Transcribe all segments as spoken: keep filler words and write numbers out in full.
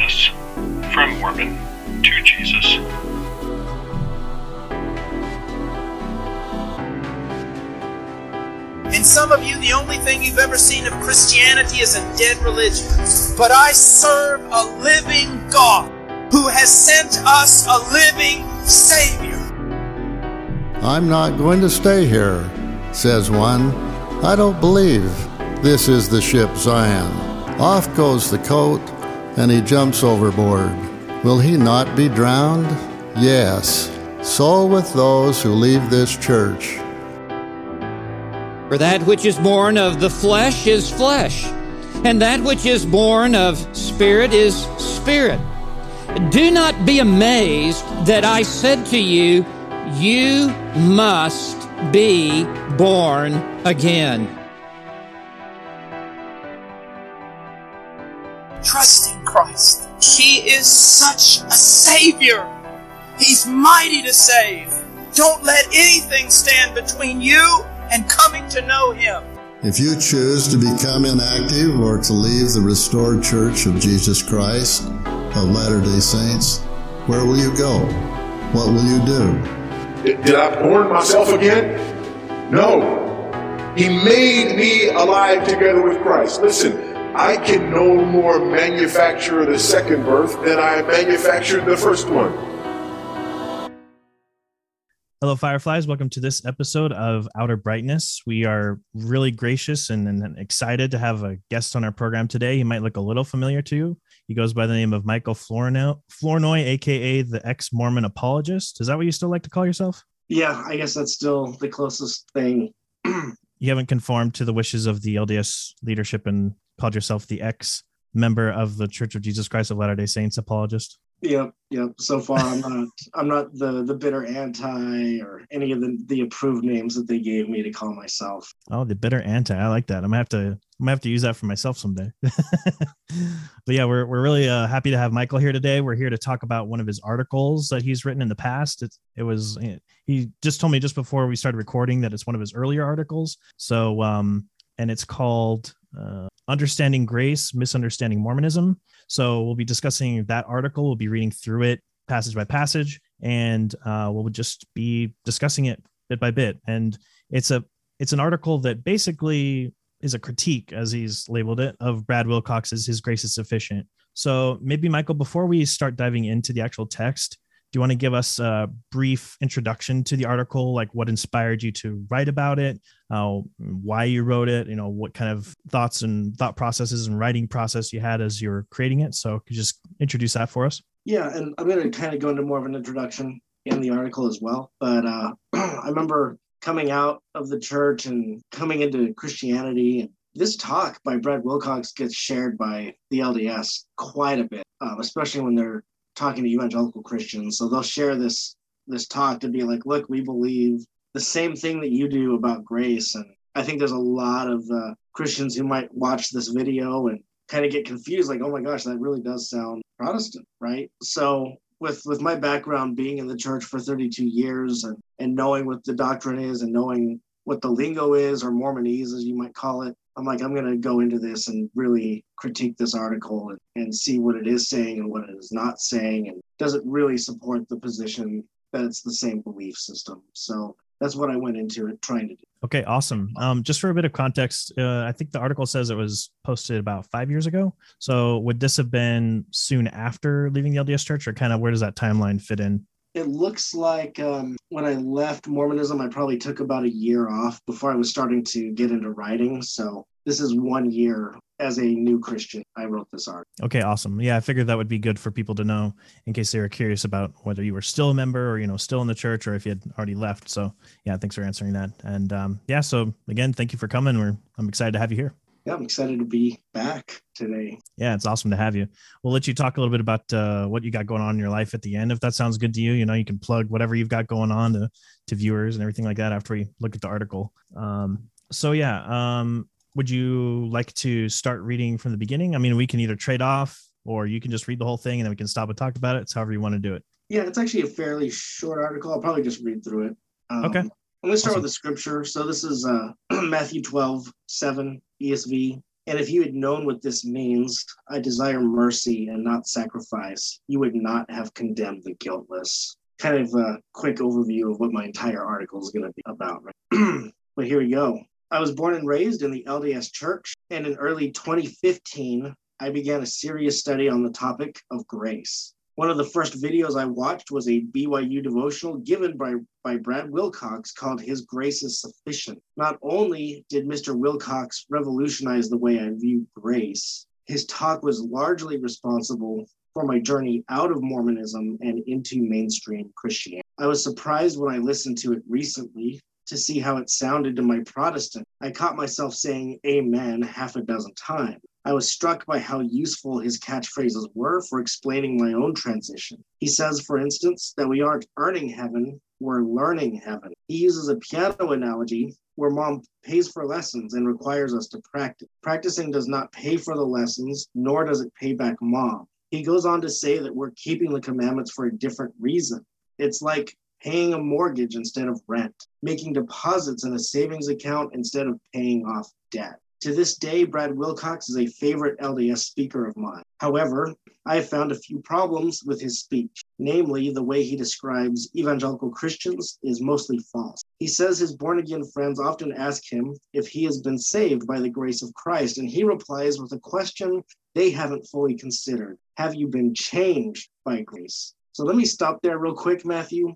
Jesus. From Mormon to Jesus. And some of you, the only thing you've ever seen of Christianity is a dead religion. But I serve a living God who has sent us a living Savior. I'm not going to stay here, says one. I don't believe this is the ship Zion. Off goes the coat, and he jumps overboard. Will he not be drowned? Yes. So with those who leave this church. For that which is born of the flesh is flesh, and that which is born of spirit is spirit. Do not be amazed that I said to you, you must be born again. Trust in Christ. He is such a Savior. He's mighty to save. Don't let anything stand between you and coming to know Him. If you choose to become inactive or to leave the restored Church of Jesus Christ of Latter-day Saints, where will you go? What will you do? Did, did I born myself again? No. He made me alive together with Christ. Listen, I can no more manufacture the second birth than I manufactured the first one. Hello, Fireflies. Welcome to this episode of Outer Brightness. We are really gracious and, and excited to have a guest on our program today. He might look a little familiar to you. He goes by the name of Michael Flournoy, Flournoy, a k a the ex-Mormon apologist. Is that what you still like to call yourself? Yeah, I guess that's still the closest thing. You haven't conformed to the wishes of the L D S leadership and called yourself the ex-member of the Church of Jesus Christ of Latter-day Saints apologist? Yep, yep. So far, I'm not. I'm not the the bitter anti or any of the the approved names that they gave me to call myself. Oh, the bitter anti. I like that. I'm gonna have to. I'm gonna have to use that for myself someday. But yeah, we're we're really uh, happy to have Michael here today. We're here to talk about one of his articles that he's written in the past. It it was he just told me just before we started recording that it's one of his earlier articles. So um, and it's called uh, "Understanding Grace, Misunderstanding Mormonism." So we'll be discussing that article. We'll be reading through it passage by passage, and uh, we'll just be discussing it bit by bit. And it's a it's an article that basically is a critique, as he's labeled it, of Brad Wilcox's "His Grace is Sufficient." So maybe, Michael, before we start diving into the actual text, do you want to give us a brief introduction to the article, like what inspired you to write about it, uh, why you wrote it, you know, what kind of thoughts and thought processes and writing process you had as you were creating it? So could you just introduce that for us? Yeah, and I'm going to kind of go into more of an introduction in the article as well. But uh, I remember coming out of the church and coming into Christianity, and this talk by Brad Wilcox gets shared by the L D S quite a bit, um, especially when they're talking to evangelical Christians. So they'll share this this talk to be like, look, we believe the same thing that you do about grace. And I think there's a lot of uh, Christians who might watch this video and kind of get confused, like, oh my gosh, that really does sound Protestant, right? So with with my background being in the church for thirty-two years and, and knowing what the doctrine is and knowing what the lingo is, or Mormonese as you might call it, I'm like, I'm going to go into this and really critique this article and, and see what it is saying and what it is not saying. And does it really support the position that it's the same belief system? So that's what I went into it trying to do. Okay, awesome. Um, just for a bit of context, uh, I think the article says it was posted about five years ago. So would this have been soon after leaving the L D S Church, or kind of where does that timeline fit in? It looks like um, when I left Mormonism, I probably took about a year off before I was starting to get into writing. So this is one year as a new Christian. I wrote this article. Okay, awesome. Yeah, I figured that would be good for people to know in case they were curious about whether you were still a member or, you know, still in the church, or if you had already left. So yeah, thanks for answering that. And um, yeah, so again, thank you for coming. We're I'm excited to have you here. Yeah, I'm excited to be back today. Yeah, it's awesome to have you. We'll let you talk a little bit about uh, what you got going on in your life at the end, if that sounds good to you. You know, you can plug whatever you've got going on to, to viewers and everything like that after we look at the article. Um, so yeah, um, would you like to start reading from the beginning? I mean, we can either trade off, or you can just read the whole thing and then we can stop and talk about it. It's however you want to do it. Yeah, it's actually a fairly short article. I'll probably just read through it. Um, okay. I'm going to start awesome. with the scripture. So this is uh, Matthew twelve, seven, E S V. And if you had known what this means, I desire mercy and not sacrifice, you would not have condemned the guiltless. Kind of a quick overview of what my entire article is going to be about. Right? But here we go. I was born and raised in the L D S Church, and in early twenty fifteen, I began a serious study on the topic of grace. One of the first videos I watched was a B Y U devotional given by, by Brad Wilcox called His Grace is Sufficient. Not only did Mister Wilcox revolutionize the way I view grace, his talk was largely responsible for my journey out of Mormonism and into mainstream Christianity. I was surprised when I listened to it recently to see how it sounded to my Protestant. I caught myself saying amen half a dozen times. I was struck by how useful his catchphrases were for explaining my own transition. He says, for instance, that we aren't earning heaven, we're learning heaven. He uses a piano analogy where mom pays for lessons and requires us to practice. Practicing does not pay for the lessons, nor does it pay back mom. He goes on to say that we're keeping the commandments for a different reason. It's like paying a mortgage instead of rent, making deposits in a savings account instead of paying off debt. To this day, Brad Wilcox is a favorite L D S speaker of mine. However, I have found a few problems with his speech. Namely, the way he describes evangelical Christians is mostly false. He says his born-again friends often ask him if he has been saved by the grace of Christ, and he replies with a question they haven't fully considered. Have you been changed by grace? So let me stop there real quick, Matthew.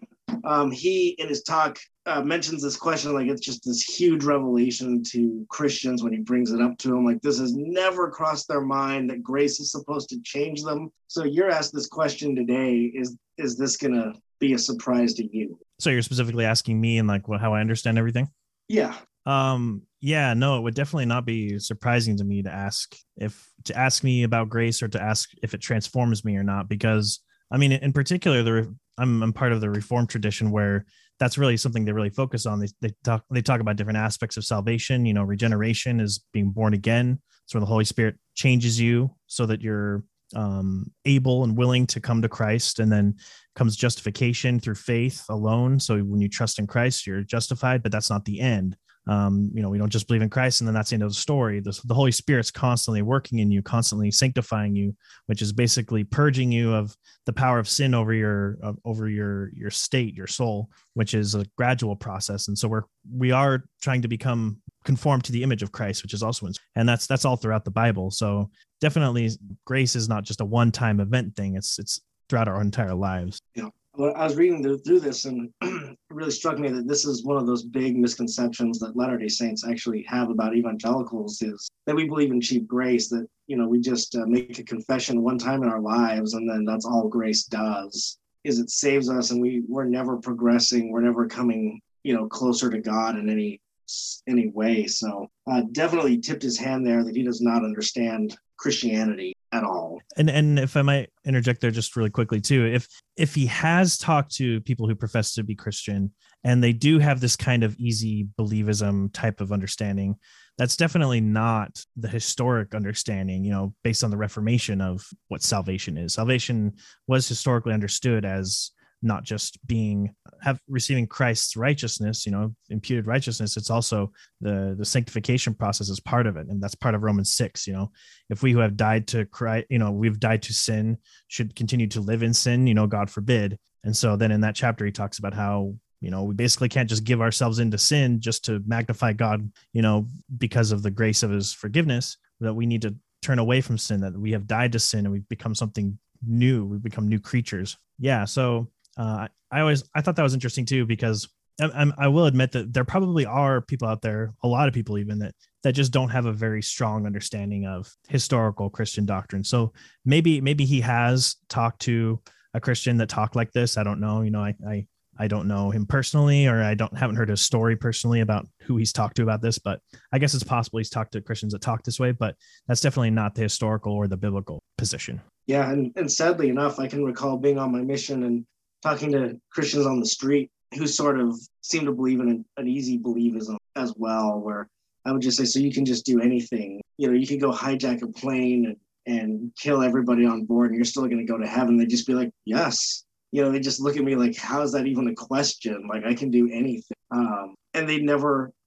Um, he, in his talk, uh, mentions this question like it's just this huge revelation to Christians when he brings it up to them. Like, this has never crossed their mind that grace is supposed to change them. So you're asked this question today, is is this going to be a surprise to you? So you're specifically asking me and like what, how I understand everything? Yeah. Um, yeah, no, it would definitely not be surprising to me to ask if to ask me about grace or to ask if it transforms me or not, because I mean, in particular, the I'm, I'm part of the Reformed tradition where that's really something they really focus on. They, they talk they talk about different aspects of salvation. You know, regeneration is being born again. It's where the Holy Spirit changes you so that you're um, able and willing to come to Christ. And then comes justification through faith alone. So when you trust in Christ, you're justified, but that's not the end. Um, you know, we don't just believe in Christ and then that's the end of the story. The, the Holy Spirit's constantly working in you, constantly sanctifying you, which is basically purging you of the power of sin over your, uh, over your, your state, your soul, which is a gradual process. And so we're, we are trying to become conformed to the image of Christ, which is also, in, and that's, that's all throughout the Bible. So definitely grace is not just a one-time event thing. It's, it's throughout our entire lives. Yeah. Well, I was reading through this and it really struck me that this is one of those big misconceptions that Latter-day Saints actually have about evangelicals is that we believe in cheap grace, that, you know, we just uh, make a confession one time in our lives and then that's all grace does, is it saves us and we, we're never progressing, we're never coming, you know, closer to God in any any way. So uh, definitely tipped his hand there that he does not understand Christianity at all. And and if I might interject there just really quickly too, if if he has talked to people who profess to be Christian and they do have this kind of easy believism type of understanding, that's definitely not the historic understanding, you know, based on the Reformation of what salvation is. Salvation was historically understood as not just being have receiving Christ's righteousness, you know, imputed righteousness. It's also the the sanctification process is part of it, and that's part of Romans six. You know, if we who have died to Christ, you know, we've died to sin, should continue to live in sin. You know, God forbid. And so then in that chapter, he talks about how, you know, we basically can't just give ourselves into sin just to magnify God, you know, because of the grace of His forgiveness. That we need to turn away from sin. That we have died to sin and we've become something new. We've become new creatures. Yeah. So. Uh, I always I thought that was interesting too, because I, I will admit that there probably are people out there, a lot of people even that that just don't have a very strong understanding of historical Christian doctrine. So maybe maybe he has talked to a Christian that talked like this. I don't know. You know, I I I don't know him personally, or I don't haven't heard his story personally about who he's talked to about this. But I guess it's possible he's talked to Christians that talk this way. But that's definitely not the historical or the biblical position. Yeah, and and sadly enough, I can recall being on my mission and talking to Christians on the street who sort of seem to believe in an, an easy believism as well, where I would just say, so you can just do anything. You know, you can go hijack a plane and, and kill everybody on board and you're still going to go to heaven. They'd just be like, yes. You know, they just look at me like, how is that even a question? Like, I can do anything. Um, and they never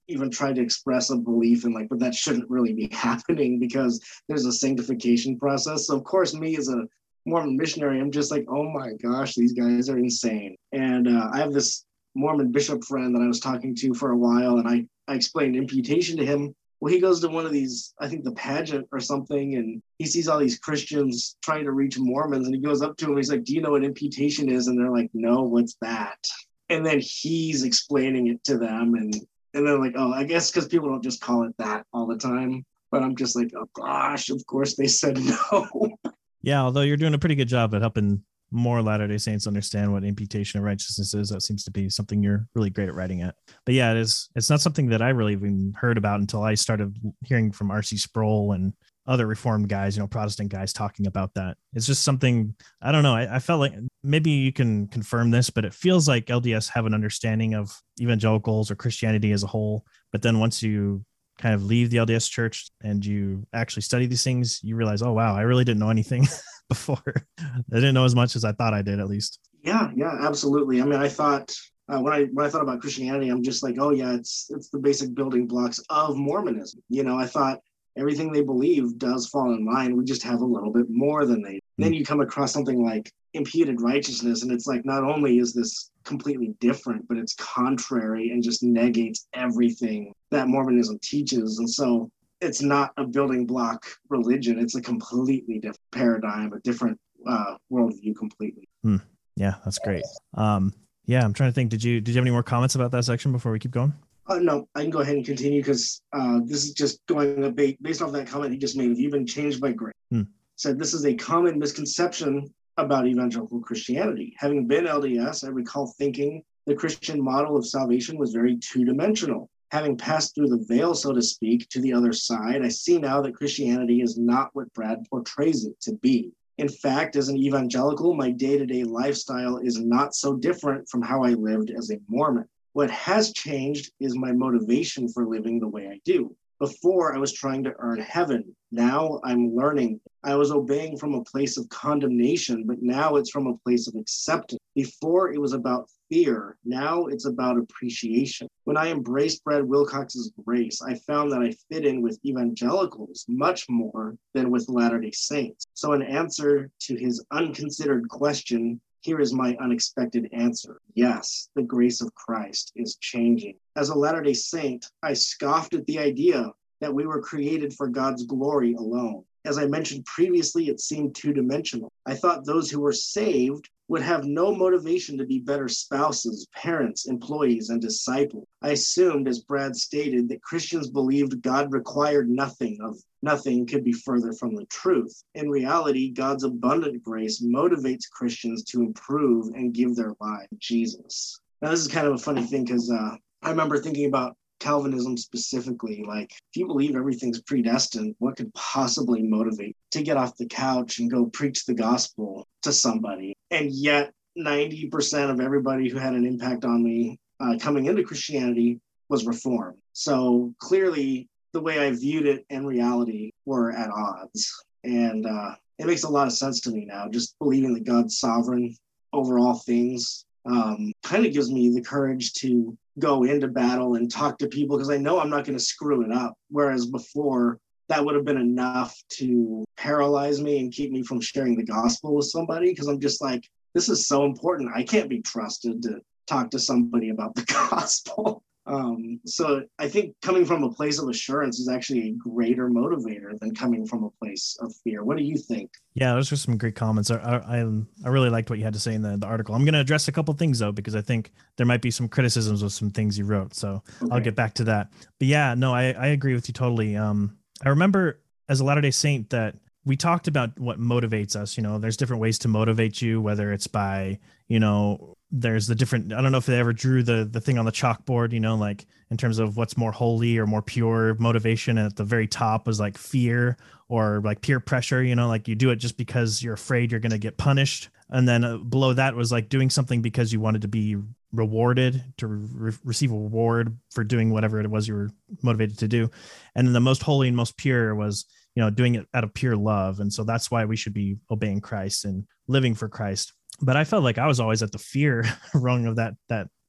even tried to express a belief in like, but that shouldn't really be happening because there's a sanctification process. So of course, me as a Mormon missionary, I'm just like, oh my gosh, these guys are insane. And uh, I have this Mormon bishop friend that I was talking to for a while, and I, I explained imputation to him. Well, he goes to one of these, I think the pageant or something, and he sees all these Christians trying to reach Mormons, and he goes up to him, he's like, do you know what imputation is? And they're like, no, what's that? And then he's explaining it to them, and and they're like, oh, I guess because people don't just call it that all the time. But I'm just like, oh gosh, of course they said no. Yeah, although you're doing a pretty good job at helping more Latter-day Saints understand what imputation of righteousness is. That seems to be something you're really great at writing at. But yeah, it is. It's not something that I really even heard about until I started hearing from R C Sproul and other Reformed guys, you know, Protestant guys talking about that. It's just something, I don't know. I, I felt like maybe you can confirm this, but it feels like L D S have an understanding of evangelicals or Christianity as a whole. But then once you kind of leave the L D S church and you actually study these things, you realize, oh, wow, I really didn't know anything before. I didn't know as much as I thought I did, at least. Yeah, yeah, absolutely. I mean, I thought uh, when I when I thought about Christianity, I'm just like, oh yeah, it's it's the basic building blocks of Mormonism. You know, I thought everything they believe does fall in line. We just have a little bit more than they. Mm-hmm. Then you come across something like imputed righteousness, and it's like, not only is this completely different, but it's contrary and just negates everything that Mormonism teaches. And so it's not a building block religion. It's a completely different paradigm, a different uh, worldview completely. Hmm. Yeah, that's great. Um, yeah, I'm trying to think. Did you did you have any more comments about that section before we keep going? Uh, no, I can go ahead and continue because uh, this is just going a bit based off that comment he just made. Have you been changed by grace? Hmm. Said this is a common misconception about evangelical Christianity. Having been L D S, I recall thinking the Christian model of salvation was very two-dimensional. Having passed through the veil, so to speak, to the other side, I see now that Christianity is not what Brad portrays it to be. In fact, as an evangelical, my day-to-day lifestyle is not so different from how I lived as a Mormon. What has changed is my motivation for living the way I do. Before, I was trying to earn heaven. Now I'm learning. I was obeying from a place of condemnation, but now it's from a place of acceptance. Before, it was about fear. Now it's about appreciation. When I embraced Brad Wilcox's grace, I found that I fit in with evangelicals much more than with Latter-day Saints. So in answer to his unconsidered question, here is my unexpected answer. Yes, the grace of Christ is changing. As a Latter-day Saint, I scoffed at the idea that we were created for God's glory alone. As I mentioned previously, it seemed two-dimensional. I thought those who were saved would have no motivation to be better spouses, parents, employees, and disciples. I assumed, as Brad stated, that Christians believed God required nothing of nothing could be further from the truth. In reality, God's abundant grace motivates Christians to improve and give their lives to Jesus. Now, this is kind of a funny thing because uh, I remember thinking about Calvinism specifically. Like, if you believe everything's predestined, what could possibly motivate to get off the couch and go preach the gospel to somebody? And yet ninety percent of everybody who had an impact on me uh, coming into Christianity was Reformed. So clearly the way I viewed it and reality were at odds. And uh, it makes a lot of sense to me now, just believing that God's sovereign over all things um, kind of gives me the courage to go into battle and talk to people because I know I'm not going to screw it up. Whereas before, that would have been enough to paralyze me and keep me from sharing the gospel with somebody because I'm just like, this is so important. I can't be trusted to talk to somebody about the gospel. Um, so I think coming from a place of assurance is actually a greater motivator than coming from a place of fear. What do you think? Yeah, those are some great comments. I I, I really liked what you had to say in the, the article. I'm going to address a couple things, though, because I think there might be some criticisms of some things you wrote. So okay. I'll get back to that. But yeah, no, I, I agree with you totally. Um, I remember as a Latter-day Saint that we talked about what motivates us. You know, there's different ways to motivate you, whether it's by, you know, there's the different, I don't know if they ever drew the the thing on the chalkboard, you know, like in terms of what's more holy or more pure motivation. And at the very top was like fear or like peer pressure, you know, like you do it just because you're afraid you're going to get punished. And then uh, below that was like doing something because you wanted to be rewarded, to re- receive a reward for doing whatever it was you were motivated to do. And then the most holy and most pure was, you know, doing it out of pure love. And so that's why we should be obeying Christ and living for Christ. But I felt like I was always at the fear rung of that, that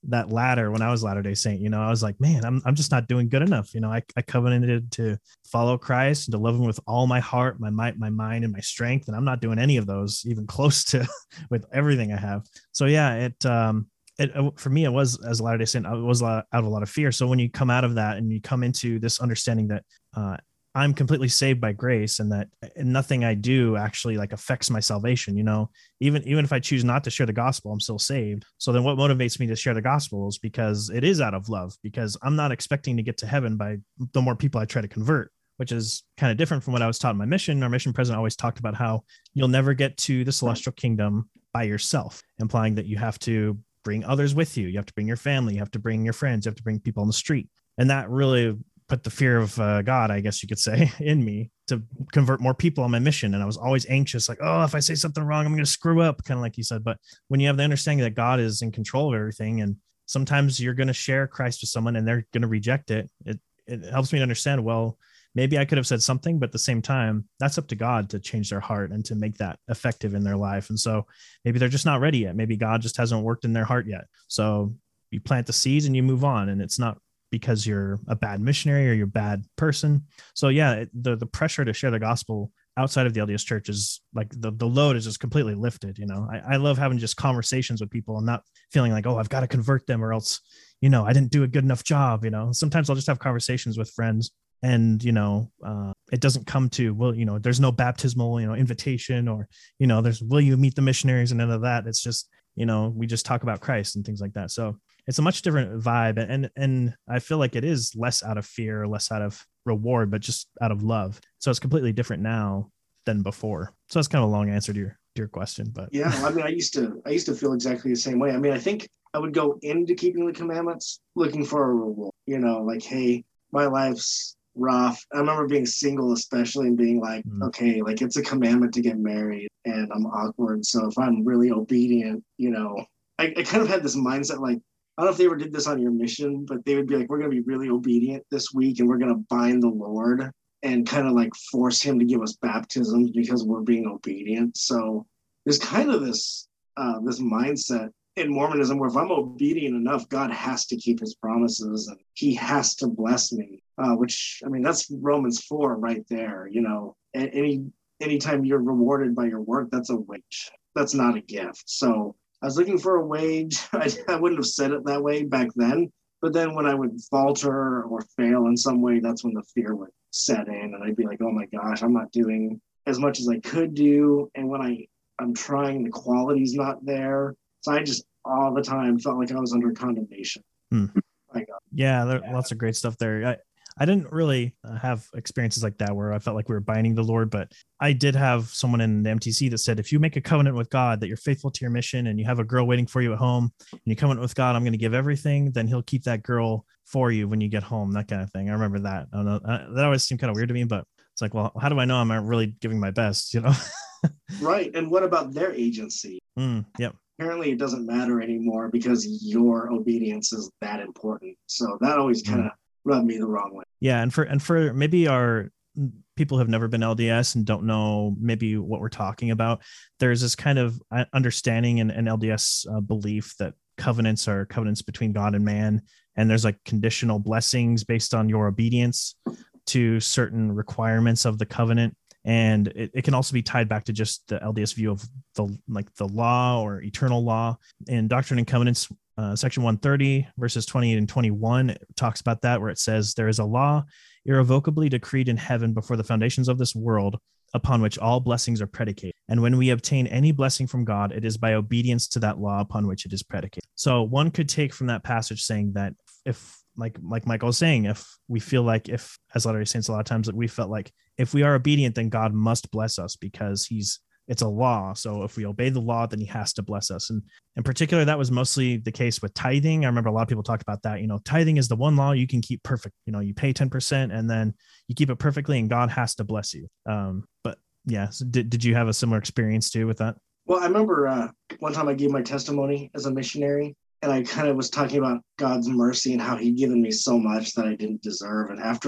that ladder when I was Latter-day Saint. You know, I was like, man, I'm I'm just not doing good enough. You know, I, I covenanted to follow Christ and to love him with all my heart, my might, my mind, and my strength. And I'm not doing any of those even close to with everything I have. So yeah, it um it for me, it was, as a Latter-day Saint, I was out of a lot of fear. So when you come out of that and you come into this understanding that uh I'm completely saved by grace, and that nothing I do actually like affects my salvation. You know, even, even if I choose not to share the gospel, I'm still saved. So then what motivates me to share the gospel is because it is out of love, because I'm not expecting to get to heaven by the more people I try to convert, which is kind of different from what I was taught in my mission. Our mission president always talked about how you'll never get to the celestial kingdom by yourself, implying that you have to bring others with you. You have to bring your family, you have to bring your friends, you have to bring people on the street. And that really put the fear of uh, God, I guess you could say, in me to convert more people on my mission. And I was always anxious, like, oh, if I say something wrong, I'm going to screw up, kind of like you said. But when you have the understanding that God is in control of everything, and sometimes you're going to share Christ with someone and they're going to reject it, it, it helps me to understand, well, maybe I could have said something, but at the same time, that's up to God to change their heart and to make that effective in their life. And so maybe they're just not ready yet. Maybe God just hasn't worked in their heart yet. So you plant the seeds and you move on, and it's not because you're a bad missionary or you're a bad person. So yeah, the the pressure to share the gospel outside of the L D S church is like the, the load is just completely lifted. You know, I, I love having just conversations with people and not feeling like, oh, I've got to convert them or else, you know, I didn't do a good enough job. You know, sometimes I'll just have conversations with friends, and, you know, uh, it doesn't come to, well, you know, there's no baptismal, you know, invitation, or, you know, there's, will you meet the missionaries, and none of that. It's just, you know, we just talk about Christ and things like that. So it's a much different vibe. And, and I feel like it is less out of fear, less out of reward, but just out of love. So it's completely different now than before. So that's kind of a long answer to your, to your question, but yeah, I mean, I used to, I used to feel exactly the same way. I mean, I think I would go into keeping the commandments looking for a reward, you know, like, hey, my life's rough. I remember being single, especially, and being like, mm. okay, like it's a commandment to get married and I'm awkward. So if I'm really obedient, you know, I, I kind of had this mindset, like, I don't know if they ever did this on your mission, but they would be like, we're going to be really obedient this week and we're going to bind the Lord and kind of like force him to give us baptisms because we're being obedient. So there's kind of this, uh, this mindset in Mormonism where if I'm obedient enough, God has to keep his promises and he has to bless me, uh, which, I mean, that's Romans four right there. You know, any anytime you're rewarded by your work, that's a wage. That's not a gift. So I was looking for a wage. I, I wouldn't have said it that way back then. But then when I would falter or fail in some way, that's when the fear would set in. And I'd be like, oh my gosh, I'm not doing as much as I could do. And when I, I'm trying, the quality's not there. So I just all the time felt like I was under condemnation. Hmm. Yeah, there, yeah, lots of great stuff there. I, I didn't really have experiences like that where I felt like we were binding the Lord, but I did have someone in the M T C that said, if you make a covenant with God that you're faithful to your mission and you have a girl waiting for you at home and you covenant with God, I'm going to give everything, then he'll keep that girl for you when you get home, that kind of thing. I remember that. I don't know, that always seemed kind of weird to me, but it's like, well, how do I know I'm really giving my best, you know? Right. And what about their agency? Mm, yep. Apparently it doesn't matter anymore because your obedience is that important. So that always kind of mm. rubbed me the wrong way. Yeah. And for, and for maybe our people who have never been L D S and don't know maybe what we're talking about, there's this kind of understanding and, and L D S uh, belief that covenants are covenants between God and man. And there's like conditional blessings based on your obedience to certain requirements of the covenant. And it, it can also be tied back to just the L D S view of the like the law or eternal law. In Doctrine and Covenants, uh, section one thirty, verses twenty-eight and twenty-one, it talks about that, where it says, there is a law irrevocably decreed in heaven before the foundations of this world, upon which all blessings are predicated. And when we obtain any blessing from God, it is by obedience to that law upon which it is predicated. So one could take from that passage saying that if, like like Michael was saying, if we feel like, if, as Latter-day Saints, a lot of times that we felt like if we are obedient, then God must bless us because he's, it's a law. So if we obey the law, then he has to bless us. And in particular, that was mostly the case with tithing. I remember a lot of people talked about that. You know, tithing is the one law you can keep perfect. You know, you pay ten percent and then you keep it perfectly and God has to bless you. Um, but yeah, so did, did you have a similar experience too with that? Well, I remember uh, one time I gave my testimony as a missionary, and I kind of was talking about God's mercy and how he'd given me so much that I didn't deserve. And after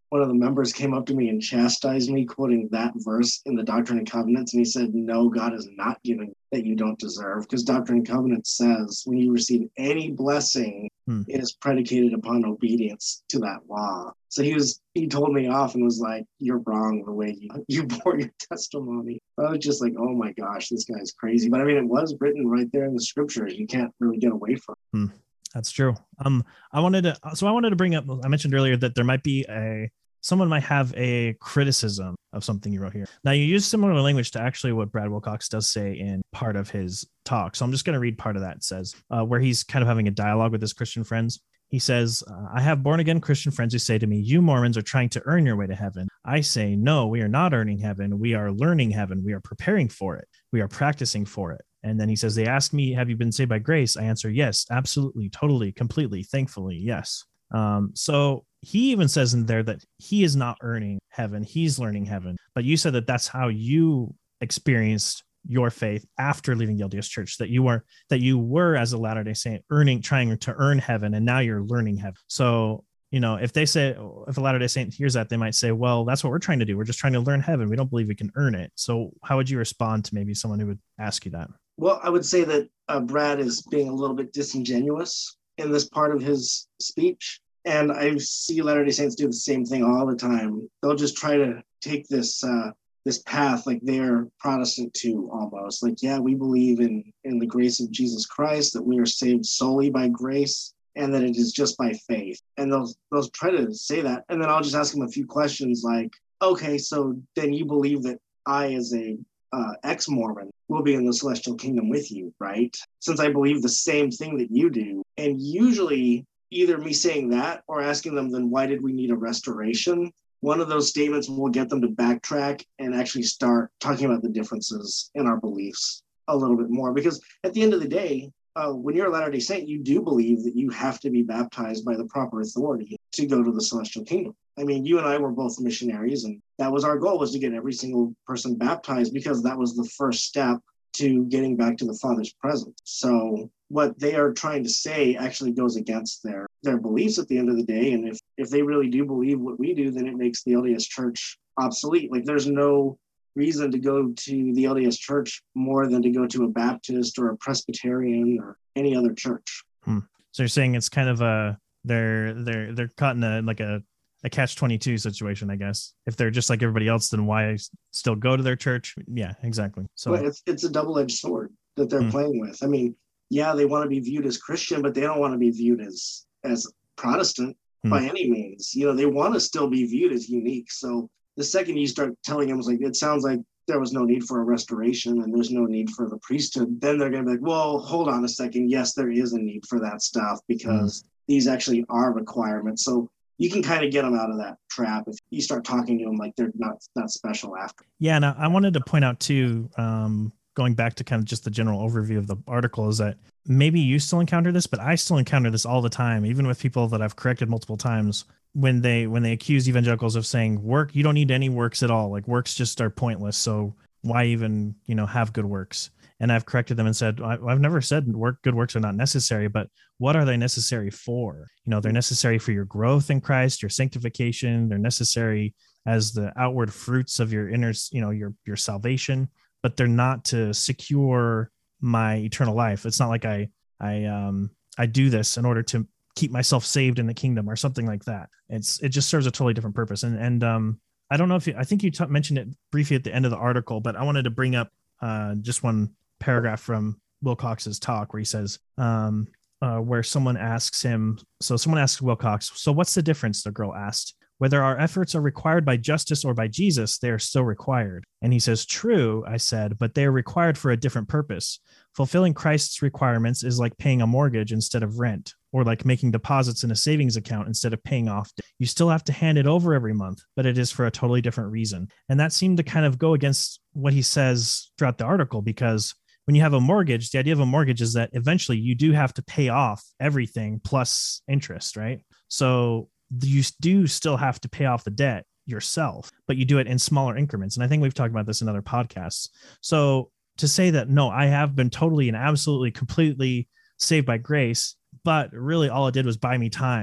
one of the members came up to me and chastised me, quoting that verse in the Doctrine and Covenants. And he said, no, God is not giving that you don't deserve. Because Doctrine and Covenants says when you receive any blessing, hmm. it is predicated upon obedience to that law. So he was, he told me off and was like, you're wrong the way you, you bore your testimony. I was just like, oh my gosh, this guy's crazy. But I mean, it was written right there in the scriptures. You can't really get away from it. Hmm. That's true. Um, I wanted to, so I wanted to bring up, I mentioned earlier that there might be a, someone might have a criticism of something you wrote here. Now you use similar language to actually what Brad Wilcox does say in part of his talk. So I'm just going to read part of that. It says, uh, where he's kind of having a dialogue with his Christian friends. He says, uh, I have born again Christian friends who say to me, you Mormons are trying to earn your way to heaven. I say, no, we are not earning heaven. We are learning heaven. We are preparing for it. We are practicing for it. And then he says, they ask me, have you been saved by grace? I answer, yes, absolutely, totally, completely, thankfully, yes. Um, so he even says in there that he is not earning heaven. He's learning heaven. But you said that that's how you experienced your faith after leaving the L D S Church, that you were, that you were as a Latter-day Saint earning, trying to earn heaven. And now you're learning heaven. So, you know, if they say, if a Latter-day Saint hears that, they might say, well, that's what we're trying to do. We're just trying to learn heaven. We don't believe we can earn it. So how would you respond to maybe someone who would ask you that? Well, I would say that uh, Brad is being a little bit disingenuous in this part of his speech. And I see Latter-day Saints do the same thing all the time. They'll just try to take this uh, this path like they're Protestant too, almost. Like, yeah, we believe in, in the grace of Jesus Christ, that we are saved solely by grace, and that it is just by faith. And they'll, they'll try to say that. And then I'll just ask them a few questions like, okay, so then you believe that I, as a uh, ex-Mormon, will be in the celestial kingdom with you, right? Since I believe the same thing that you do. And usually either me saying that or asking them, then why did we need a restoration? One of those statements will get them to backtrack and actually start talking about the differences in our beliefs a little bit more. Because at the end of the day, uh, when you're a Latter-day Saint, you do believe that you have to be baptized by the proper authority to go to the celestial kingdom. I mean, you and I were both missionaries, and that was our goal, was to get every single person baptized, because that was the first step to getting back to the Father's presence. So what they are trying to say actually goes against their, their beliefs at the end of the day. And if, if they really do believe what we do, then it makes the L D S Church obsolete. Like, there's no reason to go to the L D S Church more than to go to a Baptist or a Presbyterian or any other church. Hmm. So you're saying it's kind of a, they're, they're, they're caught in a, like a, a catch twenty-two situation, I guess. If they're just like everybody else, then why still go to their church? Yeah, exactly. So well, it's, it's a double-edged sword that they're hmm. playing with. I mean, yeah, they want to be viewed as Christian, but they don't want to be viewed as, as Protestant hmm. by any means. You know, they want to still be viewed as unique. So the second you start telling them, like, it sounds like there was no need for a restoration and there's no need for the priesthood, then they're going to be like, well, hold on a second. Yes, there is a need for that stuff, because hmm. these actually are requirements. So you can kind of get them out of that trap if you start talking to them like they're not not special after. Yeah, and I wanted to point out too, um, going back to kind of just the general overview of the article, is that maybe you still encounter this, but I still encounter this all the time, even with people that I've corrected multiple times, when they when they accuse evangelicals of saying work, you don't need any works at all. Like, works just are pointless. So why even, you know, have good works? And I've corrected them and said, I've never said work, good works are not necessary, but what are they necessary for? You know, they're necessary for your growth in Christ, your sanctification. They're necessary as the outward fruits of your inner, you know, your, your salvation, but they're not to secure my eternal life. It's not like I, I, um, I do this in order to keep myself saved in the kingdom or something like that. It's, it just serves a totally different purpose. And, and, um, I don't know if you, I think you t- mentioned it briefly at the end of the article, but I wanted to bring up, uh, just one paragraph from Wilcox's talk where he says, um, uh, where someone asks him, so someone asks Wilcox, so what's the difference? The girl asked. Whether our efforts are required by justice or by Jesus, they are still required. And he says, true, I said, but they are required for a different purpose. Fulfilling Christ's requirements is like paying a mortgage instead of rent, or like making deposits in a savings account instead of paying off. You still have to hand it over every month, but it is for a totally different reason. And that seemed to kind of go against what he says throughout the article, because when you have a mortgage, the idea of a mortgage is that eventually you do have to pay off everything plus interest, right? So you do still have to pay off the debt yourself, but you do it in smaller increments. And I think we've talked about this in other podcasts. So to say that, no, I have been totally and absolutely completely saved by grace, but really all it did was buy me time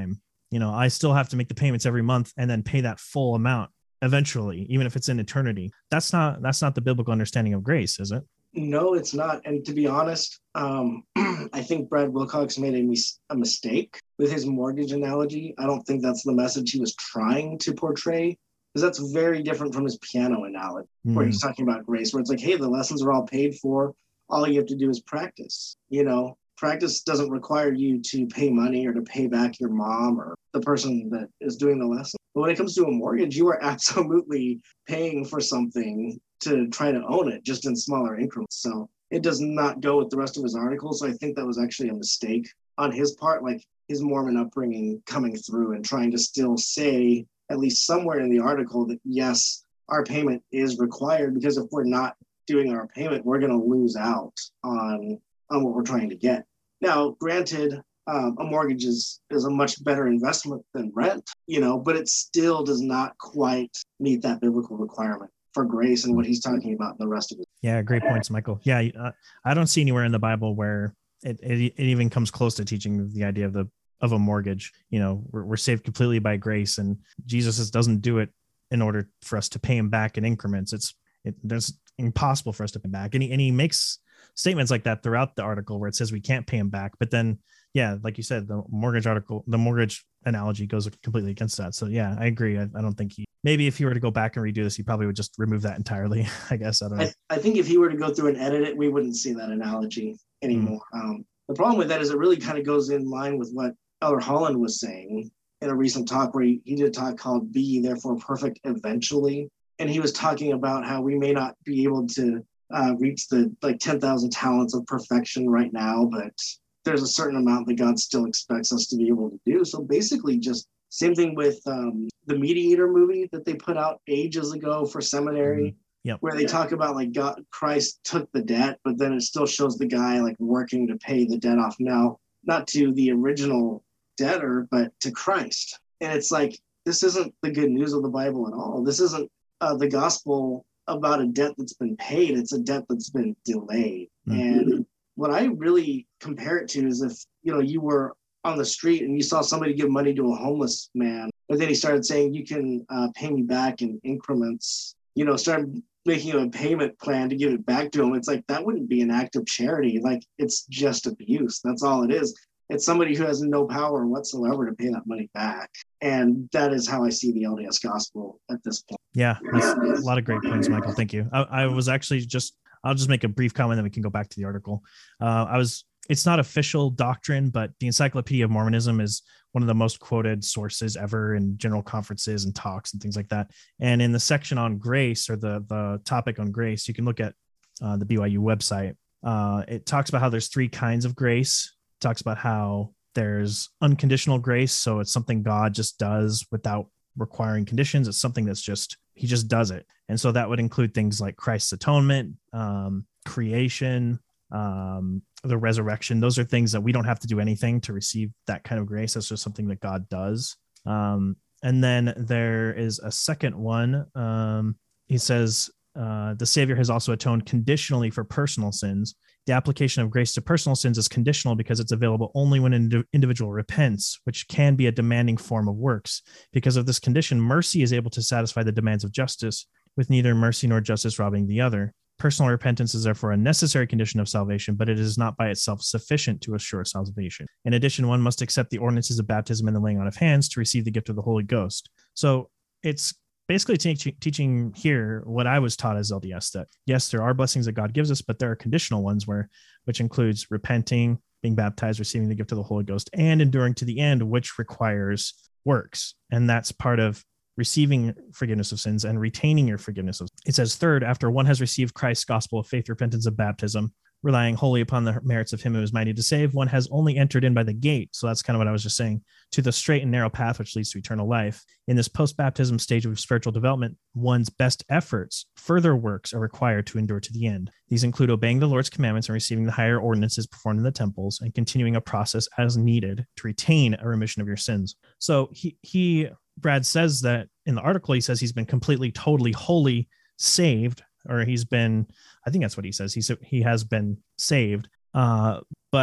You know, I still have to make the payments every month and then pay that full amount eventually, even if it's in eternity. That's not that's not the biblical understanding of grace, is it? No, it's not. And to be honest, um, I think Brad Wilcox made a, mis- a mistake with his mortgage analogy. I don't think that's the message he was trying to portray, because that's very different from his piano analogy, mm. where he's talking about grace, where it's like, hey, the lessons are all paid for. All you have to do is practice. You know, practice doesn't require you to pay money or to pay back your mom or the person that is doing the lesson. But when it comes to a mortgage, you are absolutely paying for something to try to own it, just in smaller increments. So it does not go with the rest of his article. So I think that was actually a mistake on his part, like his Mormon upbringing coming through and trying to still say, at least somewhere in the article, that yes, our payment is required, because if we're not doing our payment, we're going to lose out on, on what we're trying to get. Now, granted, um, a mortgage is, is a much better investment than rent, you know, but it still does not quite meet that biblical requirement for grace and what he's talking about in the rest of it. Yeah, great points, Michael. Yeah, uh, I don't see anywhere in the Bible where it, it it even comes close to teaching the idea of the of a mortgage. You know, we're, we're saved completely by grace, and Jesus just doesn't do it in order for us to pay him back in increments. It's it, there's impossible for us to pay back, and he, and he makes statements like that throughout the article where it says we can't pay him back, but then yeah, like you said, the mortgage article, the mortgage analogy goes completely against that. So yeah, I agree. I, I don't think he, maybe if he were to go back and redo this, he probably would just remove that entirely. I guess. I don't know. I, I think if he were to go through and edit it, we wouldn't see that analogy anymore. Mm. Um, the problem with that is it really kind of goes in line with what Elder Holland was saying in a recent talk where he, he did a talk called Be Ye Therefore Perfect Eventually. And he was talking about how we may not be able to uh, reach the like ten thousand talents of perfection right now, but there's a certain amount that God still expects us to be able to do. So basically just same thing with um, the Mediator movie that they put out ages ago for seminary, mm-hmm. yep. where they talk about like God, Christ took the debt, but then it still shows the guy like working to pay the debt off now, not to the original debtor, but to Christ. And it's like, this isn't the good news of the Bible at all. This isn't uh, the gospel about a debt that's been paid. It's a debt that's been delayed. Mm-hmm. And what I really compare it to is if, you know, you were on the street and you saw somebody give money to a homeless man, but then he started saying, you can uh, pay me back in increments, you know, start making a payment plan to give it back to him. It's like, that wouldn't be an act of charity. Like, it's just abuse. That's all it is. It's somebody who has no power whatsoever to pay that money back. And that is how I see the L D S gospel at this point. Yeah, that's a lot of great points, Michael. Thank you. I, I was actually just, I'll just make a brief comment, then we can go back to the article. Uh, I was, it's not official doctrine, but the Encyclopedia of Mormonism is one of the most quoted sources ever in general conferences and talks and things like that. And in the section on grace, or the, the topic on grace, you can look at uh, the B Y U website. Uh, it talks about how there's three kinds of grace. It talks about how there's unconditional grace. So it's something God just does without requiring conditions. It's something that's just, he just does it. And so that would include things like Christ's atonement, um, creation, um, the resurrection. Those are things that we don't have to do anything to receive that kind of grace. That's just something that God does. Um, and then there is a second one. Um, he says, uh, the Savior has also atoned conditionally for personal sins. The application of grace to personal sins is conditional because it's available only when an ind- individual repents, which can be a demanding form of works. Because of this condition, mercy is able to satisfy the demands of justice, with neither mercy nor justice robbing the other. Personal repentance is therefore a necessary condition of salvation, but it is not by itself sufficient to assure salvation. In addition, one must accept the ordinances of baptism and the laying on of hands to receive the gift of the Holy Ghost. So it's basically teaching, teaching here what I was taught as L D S, that yes, there are blessings that God gives us, but there are conditional ones, where which includes repenting, being baptized, receiving the gift of the Holy Ghost, and enduring to the end, which requires works. And that's part of receiving forgiveness of sins and retaining your forgiveness of. It says, third, after one has received Christ's gospel of faith, repentance, of baptism, relying wholly upon the merits of him who is mighty to save, one has only entered in by the gate. So that's kind of what I was just saying, to the straight and narrow path which leads to eternal life. In this post-baptism stage of spiritual development, one's best efforts, further works, are required to endure to the end. These include obeying the Lord's commandments and receiving the higher ordinances performed in the temples, and continuing a process as needed to retain a remission of your sins. So he, he Brad says that in the article, he says he's been completely, totally, wholly saved, or he's been, I think that's what he says. He said he has been saved. Uh, but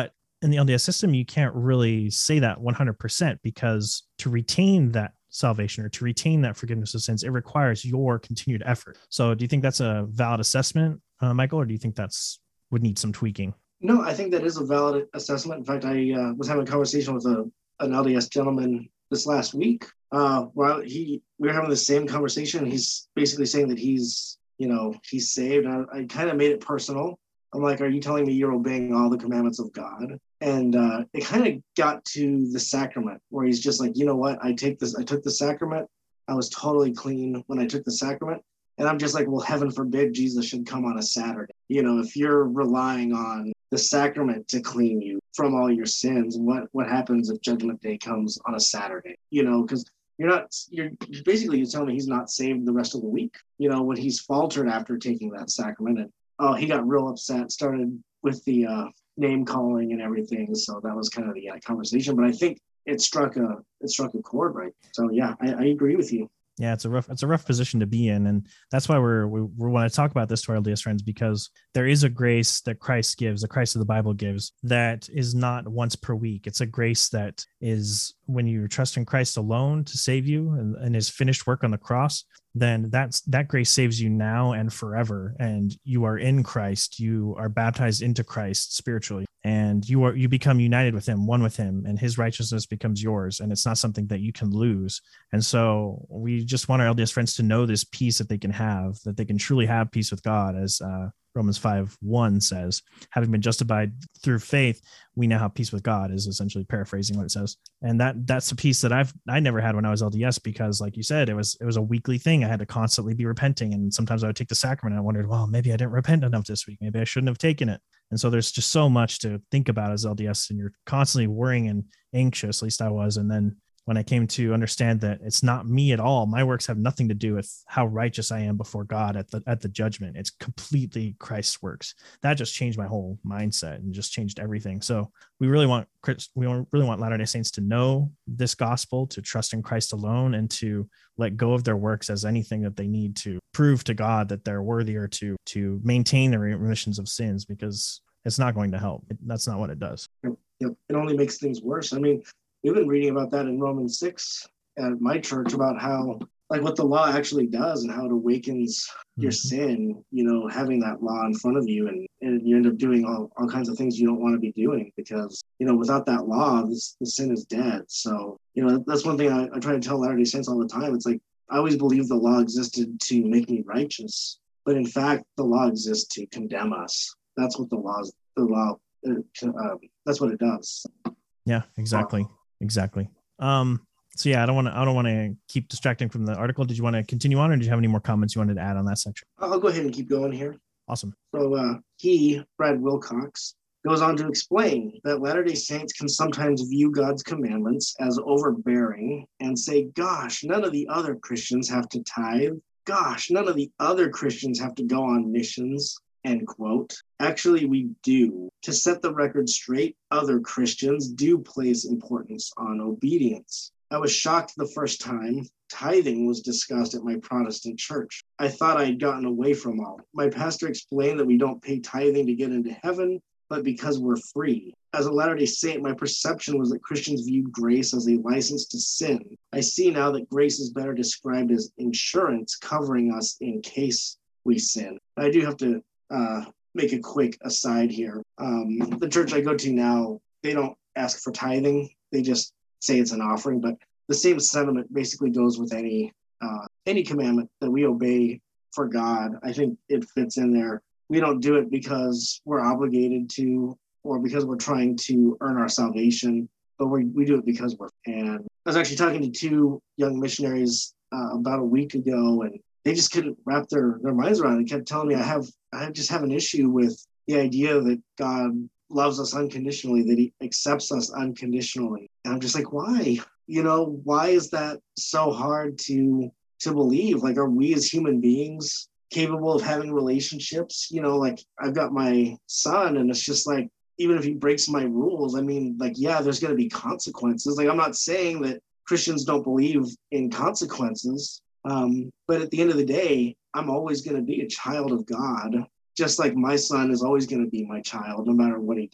in the L D S system, you can't really say that one hundred percent, because to retain that salvation or to retain that forgiveness of sins, it requires your continued effort. So do you think that's a valid assessment, uh, Michael, or do you think that's would need some tweaking? No, I think that is a valid assessment. In fact, I uh, was having a conversation with a, an L D S gentleman this last week. Uh, where he we were having the same conversation. He's basically saying that he's, you know, he's saved. I, I kind of made it personal. I'm like, are you telling me you're obeying all the commandments of God? And uh, it kind of got to the sacrament where he's just like, you know what? I take this. I took the sacrament. I was totally clean when I took the sacrament. And I'm just like, well, heaven forbid Jesus should come on a Saturday. You know, if you're relying on the sacrament to clean you from all your sins, what, what happens if Judgment Day comes on a Saturday? You know, because you're not, you're basically you're telling me he's not saved the rest of the week. You know, when he's faltered after taking that sacrament, and oh, he got real upset, started with the uh, name calling and everything. So that was kind of the uh, conversation. But I think it struck a it struck a chord, right? So yeah, I, I agree with you. Yeah, it's a rough it's a rough position to be in, and that's why we're we, we want to talk about this to our L D S friends, because there is a grace that Christ gives, the Christ of the Bible gives, that is not once per week. It's a grace that is when you trust in Christ alone to save you and, and his finished work on the cross. Then that's that grace saves you now and forever, and you are in Christ. You are baptized into Christ spiritually, and you are you become united with him, one with him, and his righteousness becomes yours, and it's not something that you can lose. And so we just want our L D S friends to know this peace that they can have, that they can truly have peace with God, as uh, Romans five one says, having been justified through faith, we now have peace with God, is essentially paraphrasing what it says. And that that's a peace that I've I never had when I was L D S, because like you said, it was it was a weekly thing. I had to constantly be repenting, and sometimes I would take the sacrament and I wondered, well, maybe I didn't repent enough this week. Maybe I shouldn't have taken it. And so there's just so much to think about as L D S, and you're constantly worrying and anxious, at least I was. And then when I came to understand that it's not me at all, my works have nothing to do with how righteous I am before God at the at the judgment. It's completely Christ's works. That just changed my whole mindset and just changed everything. So we really want we really want Latter-day Saints to know this gospel, to trust in Christ alone, and to let go of their works as anything that they need to prove to God that they're worthy, or to to maintain the remissions of sins, because it's not going to help. That's not what it does. Yep. Yep. It only makes things worse. I mean, we've been reading about that in Romans six at my church, about how, like, what the law actually does and how it awakens your mm-hmm. sin, you know, having that law in front of you, and, and you end up doing all, all kinds of things you don't want to be doing, because, you know, without that law, this, the sin is dead. So, you know, that's one thing I, I try to tell Latter-day Saints all the time. It's like, I always believed the law existed to make me righteous, but in fact, the law exists to condemn us. That's what the law, the law, uh, uh, that's what it does. Yeah, exactly. Exactly. Um, so yeah, I don't want to, I don't want to keep distracting from the article. Did you want to continue on, or did you have any more comments you wanted to add on that section? I'll go ahead and keep going here. Awesome. So uh, he, Brad Wilcox, goes on to explain that Latter-day Saints can sometimes view God's commandments as overbearing and say, gosh, none of the other Christians have to tithe. Gosh, none of the other Christians have to go on missions. End quote. Actually, we do. To set the record straight, other Christians do place importance on obedience. I was shocked the first time tithing was discussed at my Protestant church. I thought I had gotten away from all. My pastor explained that we don't pay tithing to get into heaven, but because we're free. As a Latter-day Saint, my perception was that Christians viewed grace as a license to sin. I see now that grace is better described as insurance covering us in case we sin. I do have to Uh, make a quick aside here. Um, the church I go to now, they don't ask for tithing. They just say it's an offering. But the same sentiment basically goes with any uh, any commandment that we obey for God. I think it fits in there. We don't do it because we're obligated to, or because we're trying to earn our salvation, but we we do it because we're. And I was actually talking to two young missionaries uh, about a week ago, and they just couldn't wrap their, their minds around it. They kept telling me, I have, I just have an issue with the idea that God loves us unconditionally, that he accepts us unconditionally. And I'm just like, why? You know, why is that so hard to, to believe? Like, are we as human beings capable of having relationships? You know, like, I've got my son, and it's just like, even if he breaks my rules, I mean, like, yeah, there's going to be consequences. Like, I'm not saying that Christians don't believe in consequences. Um, but at the end of the day, I'm always going to be a child of God, just like my son is always going to be my child, no matter what he does.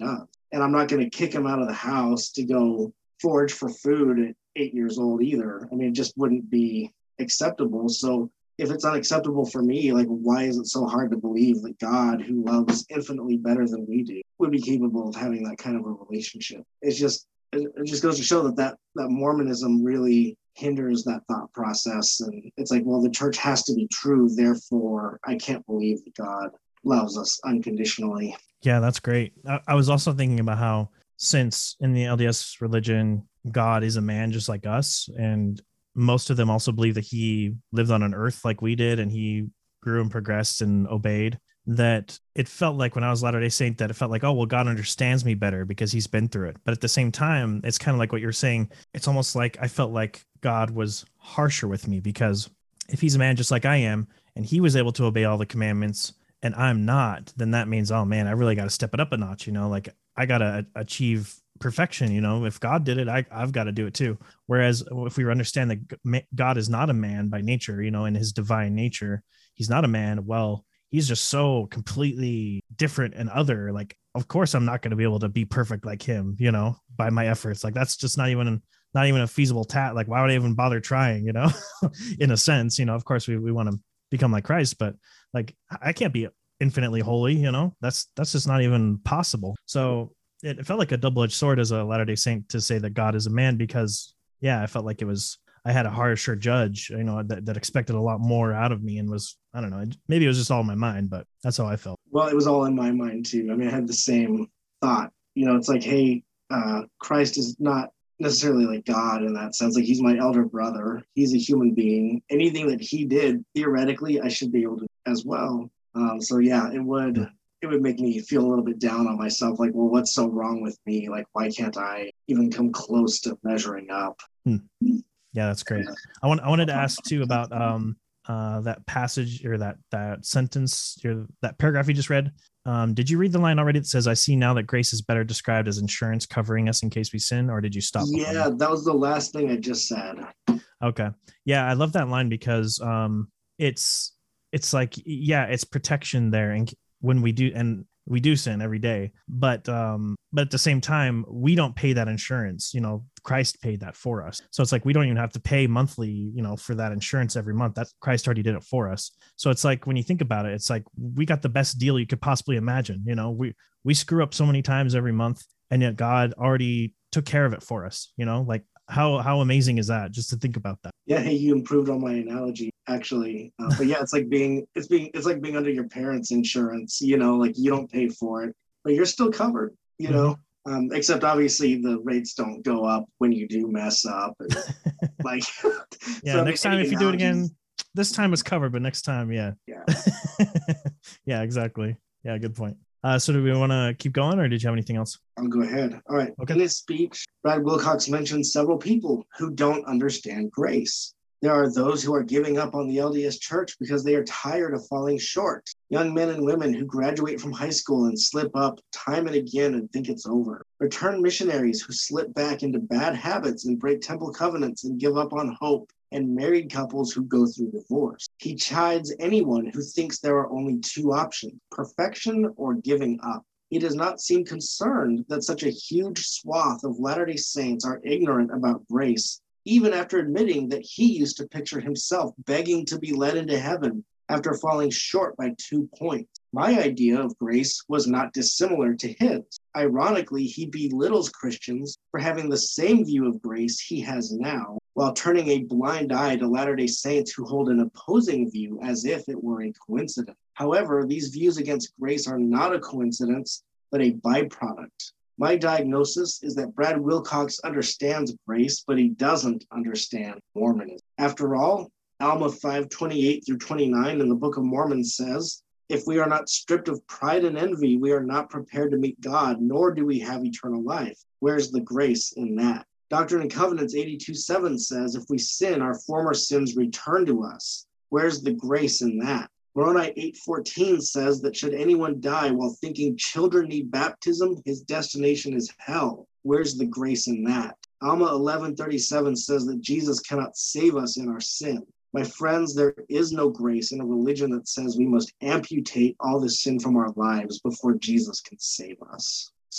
And I'm not going to kick him out of the house to go forage for food at eight years old either. I mean, it just wouldn't be acceptable. So if it's unacceptable for me, like, why is it so hard to believe that God, who loves infinitely better than we do, would be capable of having that kind of a relationship? It's just, it just goes to show that that, that Mormonism really hinders that thought process. And it's like, well, the church has to be true. Therefore, I can't believe that God loves us unconditionally. Yeah, that's great. I, I was also thinking about how, since in the L D S religion, God is a man just like us, and most of them also believe that he lived on an earth like we did, and he grew and progressed and obeyed, that it felt like when I was Latter-day Saint, that it felt like, oh, well, God understands me better because he's been through it. But at the same time, it's kind of like what you're saying. It's almost like I felt like God was harsher with me, because if he's a man just like I am, and he was able to obey all the commandments and I'm not, then that means, oh man, I really got to step it up a notch, you know, like I got to achieve perfection. You know, if God did it, I, I've got to do it too. Whereas if we understand that God is not a man by nature, you know, in his divine nature, he's not a man. Well, he's just so completely different and other. Like, of course, I'm not going to be able to be perfect like him, you know, by my efforts. Like, that's just not even, not even a feasible task. Like, why would I even bother trying, you know, in a sense, you know, of course we, we want to become like Christ, but like, I can't be infinitely holy, you know, that's, that's just not even possible. So it felt like a double-edged sword as a Latter-day Saint to say that God is a man, because yeah, I felt like it was, I had a harsher judge, you know, that, that expected a lot more out of me, and was, I don't know, maybe it was just all in my mind, but that's how I felt. Well, it was all in my mind too. I mean, I had the same thought, you know, it's like, hey, uh, Christ is not necessarily like God in that sense. Like, he's my elder brother. He's a human being. Anything that he did, theoretically, I should be able to as well. Um, so yeah, it would, yeah. it would make me feel a little bit down on myself. Like, well, what's so wrong with me? Like, why can't I even come close to measuring up? Hmm. Yeah, that's great. I want, I wanted to ask too about um, uh, that passage, or that, that sentence, or that paragraph you just read. Um, did you read the line already that says, I see now that grace is better described as insurance covering us in case we sin, or did you stop? Yeah, that was the last thing I just said. Okay. Yeah, I love that line, because um, it's, it's like, yeah, it's protection there. And when we do, and we do sin every day, but, um, but at the same time, we don't pay that insurance, you know, Christ paid that for us. So it's like, we don't even have to pay monthly, you know, for that insurance every month. That Christ already did it for us. So it's like, when you think about it, it's like, we got the best deal you could possibly imagine. You know, we, we screw up so many times every month, and yet God already took care of it for us. You know, like, how, how amazing is that, just to think about that? Yeah. Hey, you improved on my analogy, actually. Uh, but yeah, it's like being, it's being, it's like being under your parents' insurance, you know, like, you don't pay for it, but you're still covered, you know, mm-hmm. um, except obviously the rates don't go up when you do mess up. And, like, yeah, so next time, if you do it again, this time it's covered, but next time, yeah. Yeah. Yeah, exactly. Yeah. Good point. Uh, so do we want to keep going, or did you have anything else? I'll go ahead. All right. Okay. In his speech, Brad Wilcox mentioned several people who don't understand grace. There are those who are giving up on the L D S Church because they are tired of falling short. Young men and women who graduate from high school and slip up time and again and think it's over. Returned missionaries who slip back into bad habits and break temple covenants and give up on hope. And married couples who go through divorce. He chides anyone who thinks there are only two options, perfection or giving up. He does not seem concerned that such a huge swath of Latter-day Saints are ignorant about grace, even after admitting that he used to picture himself begging to be led into heaven after falling short by two points. My idea of grace was not dissimilar to his. Ironically, he belittles Christians for having the same view of grace he has now, while turning a blind eye to Latter-day Saints who hold an opposing view as if it were a coincidence. However, these views against grace are not a coincidence, but a byproduct. My diagnosis is that Brad Wilcox understands grace, but he doesn't understand Mormonism. After all, Alma five twenty-eight through twenty-nine in the Book of Mormon says, if we are not stripped of pride and envy, we are not prepared to meet God, nor do we have eternal life. Where's the grace in that? Doctrine and Covenants eighty-two seven says, if we sin, our former sins return to us. Where's the grace in that? Moroni eight fourteen says that should anyone die while thinking children need baptism, his destination is hell. Where's the grace in that? Alma eleven thirty-seven says that Jesus cannot save us in our sin. My friends, there is no grace in a religion that says we must amputate all the sin from our lives before Jesus can save us. So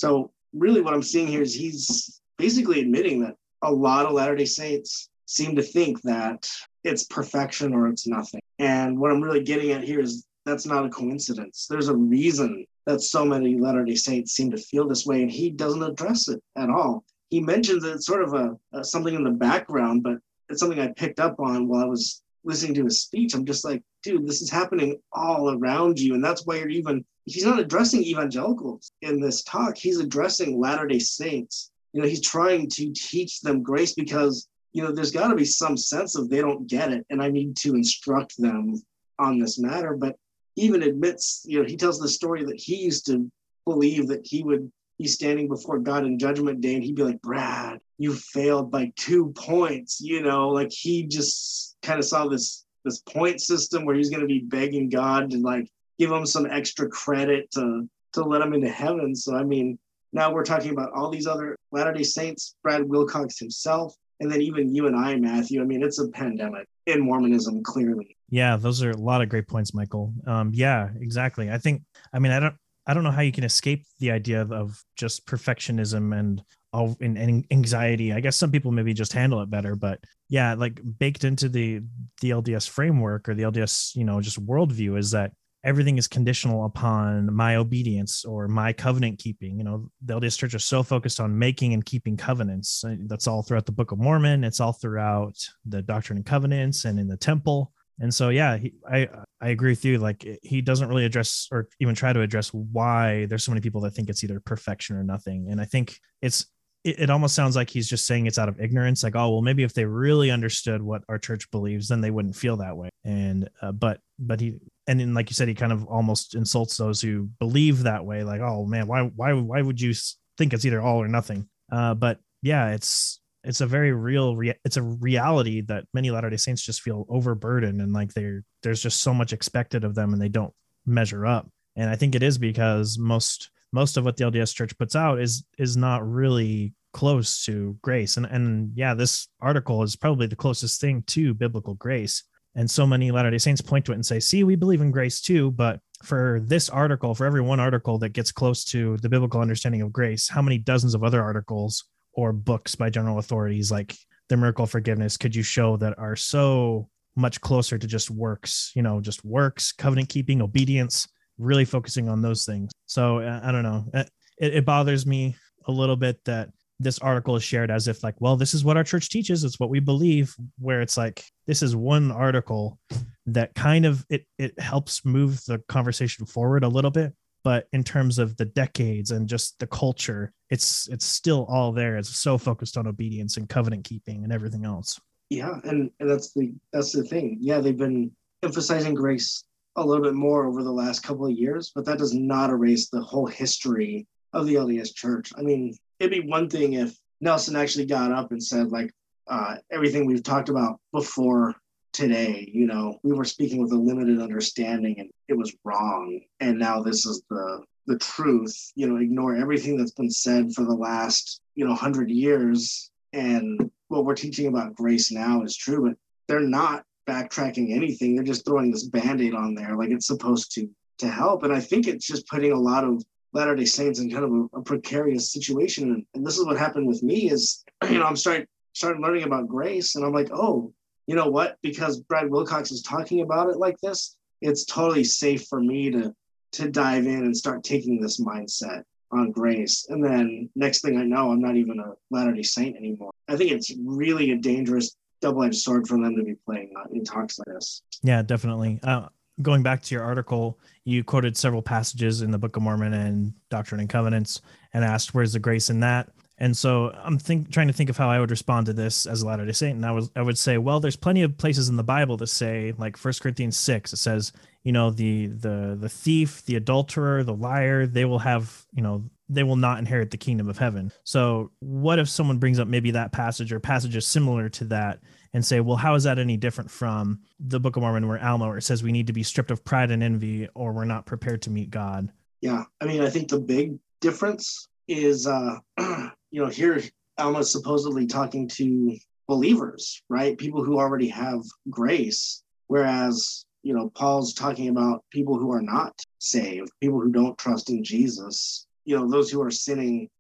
really what I'm seeing here is he's basically admitting that a lot of Latter-day Saints seem to think that it's perfection or it's nothing. And what I'm really getting at here is that's not a coincidence. There's a reason that so many Latter-day Saints seem to feel this way, and he doesn't address it at all. He mentions it's sort of a, a something in the background, but it's something I picked up on while I was listening to his speech. I'm just like, dude, this is happening all around you. And that's why you're even, he's not addressing evangelicals in this talk. He's addressing Latter-day Saints. You know, he's trying to teach them grace because, you know, there's got to be some sense of they don't get it. And I need to instruct them on this matter. But he even admits, you know, he tells the story that he used to believe that he would be standing before God in Judgment Day and he'd be like, Brad, you failed by two points. You know, like he just kind of saw this this point system where he's going to be begging God to like give him some extra credit to to let him into heaven. So I mean, now we're talking about all these other Latter-day Saints, Brad Wilcox himself, and then even you and I, Matthew. I mean, it's a pandemic in Mormonism, clearly. Yeah, those are a lot of great points, Michael. Um, yeah, exactly. I think, I mean, I don't, I don't know how you can escape the idea of, of just perfectionism and all and, and anxiety. I guess some people maybe just handle it better, but yeah, like baked into the the L D S framework or the L D S, you know, just worldview is that everything is conditional upon my obedience or my covenant keeping. You know, the L D S Church is so focused on making and keeping covenants. That's all throughout the Book of Mormon. It's all throughout the Doctrine and Covenants and in the temple. And so, yeah, he, I I agree with you. Like, he doesn't really address or even try to address why there's so many people that think it's either perfection or nothing. And I think it's it, it almost sounds like he's just saying it's out of ignorance. Like, oh, well, maybe if they really understood what our church believes, then they wouldn't feel that way. And uh, but but he and then, like you said, he kind of almost insults those who believe that way. Like, oh man, why why why would you think it's either all or nothing? Uh, but yeah, it's. It's a very real, rea- it's a reality that many Latter-day Saints just feel overburdened and like they're, there's just so much expected of them and they don't measure up. And I think it is because most, most of what the L D S Church puts out is, is not really close to grace. And, and yeah, this article is probably the closest thing to biblical grace. And so many Latter-day Saints point to it and say, see, we believe in grace too. But for this article, for every one article that gets close to the biblical understanding of grace, how many dozens of other articles or books by general authorities like the Miracle of Forgiveness could you show that are so much closer to just works, you know, just works, covenant keeping, obedience, really focusing on those things. So uh, I don't know. It, it bothers me a little bit that this article is shared as if like, well, this is what our church teaches. It's what we believe, where it's like, this is one article that kind of, it, it helps move the conversation forward a little bit. But in terms of the decades and just the culture, it's it's still all there. It's so focused on obedience and covenant keeping and everything else. Yeah, and, and that's the that's the thing. Yeah, they've been emphasizing grace a little bit more over the last couple of years, but that does not erase the whole history of the L D S Church. I mean, it'd be one thing if Nelson actually got up and said, like, uh, everything we've talked about before today, you know, we were speaking with a limited understanding and it was wrong. And now this is the the truth, you know, ignore everything that's been said for the last, you know, hundred years. And what we're teaching about grace now is true, but they're not backtracking anything. They're just throwing this Band-Aid on there like it's supposed to, to help. And I think it's just putting a lot of Latter-day Saints in kind of a, a precarious situation. And, and this is what happened with me is, you know, I'm starting started learning about grace and I'm like, oh, you know what? Because Brad Wilcox is talking about it like this, it's totally safe for me to to dive in and start taking this mindset on grace. And then next thing I know, I'm not even a Latter-day Saint anymore. I think it's really a dangerous double-edged sword for them to be playing in talks like this. Yeah, definitely. Uh, going back to your article, you quoted several passages in the Book of Mormon and Doctrine and Covenants and asked, where's the grace in that? And so I'm think, trying to think of how I would respond to this as a Latter-day Saint. And I, was, I would say, well, there's plenty of places in the Bible that say, like First Corinthians six, it says, you know, the the the thief, the adulterer, the liar, they will have, you know, they will not inherit the kingdom of heaven. So what if someone brings up maybe that passage or passages similar to that and say, well, how is that any different from the Book of Mormon where Alma, where it says we need to be stripped of pride and envy or we're not prepared to meet God? Yeah, I mean, I think the big difference is, uh, you know, here Alma is supposedly talking to believers, right? People who already have grace, whereas, you know, Paul's talking about people who are not saved, people who don't trust in Jesus, you know, those who are sinning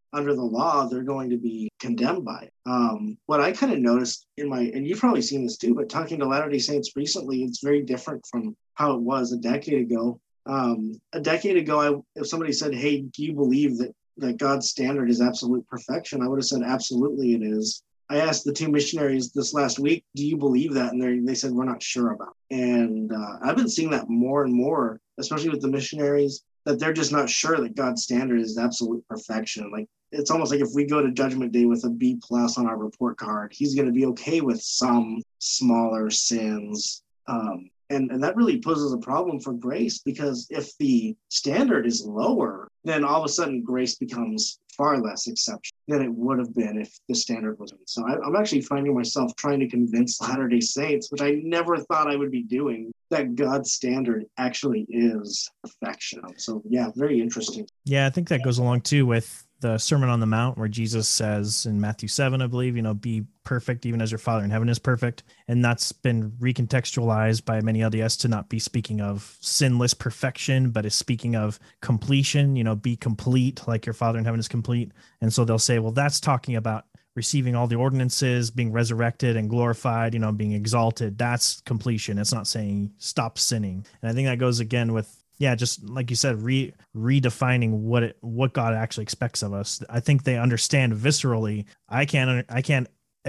under the law, they're going to be condemned by it. Um, what I kind of noticed in my, and you've probably seen this too, but talking to Latter-day Saints recently, it's very different from how it was a decade ago. Um, a decade ago, I, if somebody said, hey, do you believe that, that God's standard is absolute perfection? I would have said, absolutely it is. I asked the two missionaries this last week, do you believe that? And they they said, we're not sure about it. And uh, I've been seeing that more and more, especially with the missionaries, that they're just not sure that God's standard is absolute perfection. Like, it's almost like if we go to Judgment Day with a B plus on our report card, he's going to be okay with some smaller sins. Um, and, and that really poses a problem for grace, because if the standard is lower, then all of a sudden grace becomes far less exception than it would have been if the standard was. So I, I'm actually finding myself trying to convince Latter-day Saints, which I never thought I would be doing, that God's standard actually is perfection. So yeah, very interesting. Yeah, I think that goes along too with the Sermon on the Mount, where Jesus says in Matthew seven, I believe, you know, be perfect even as your Father in heaven is perfect. And that's been recontextualized by many L D S to not be speaking of sinless perfection, but is speaking of completion, you know, be complete like your Father in heaven is complete. And so they'll say, well, that's talking about receiving all the ordinances, being resurrected and glorified, you know, being exalted. That's completion. It's not saying stop sinning. And I think that goes again with, yeah, just like you said, re redefining what it, what God actually expects of us. I think they understand viscerally. I can't, I can't,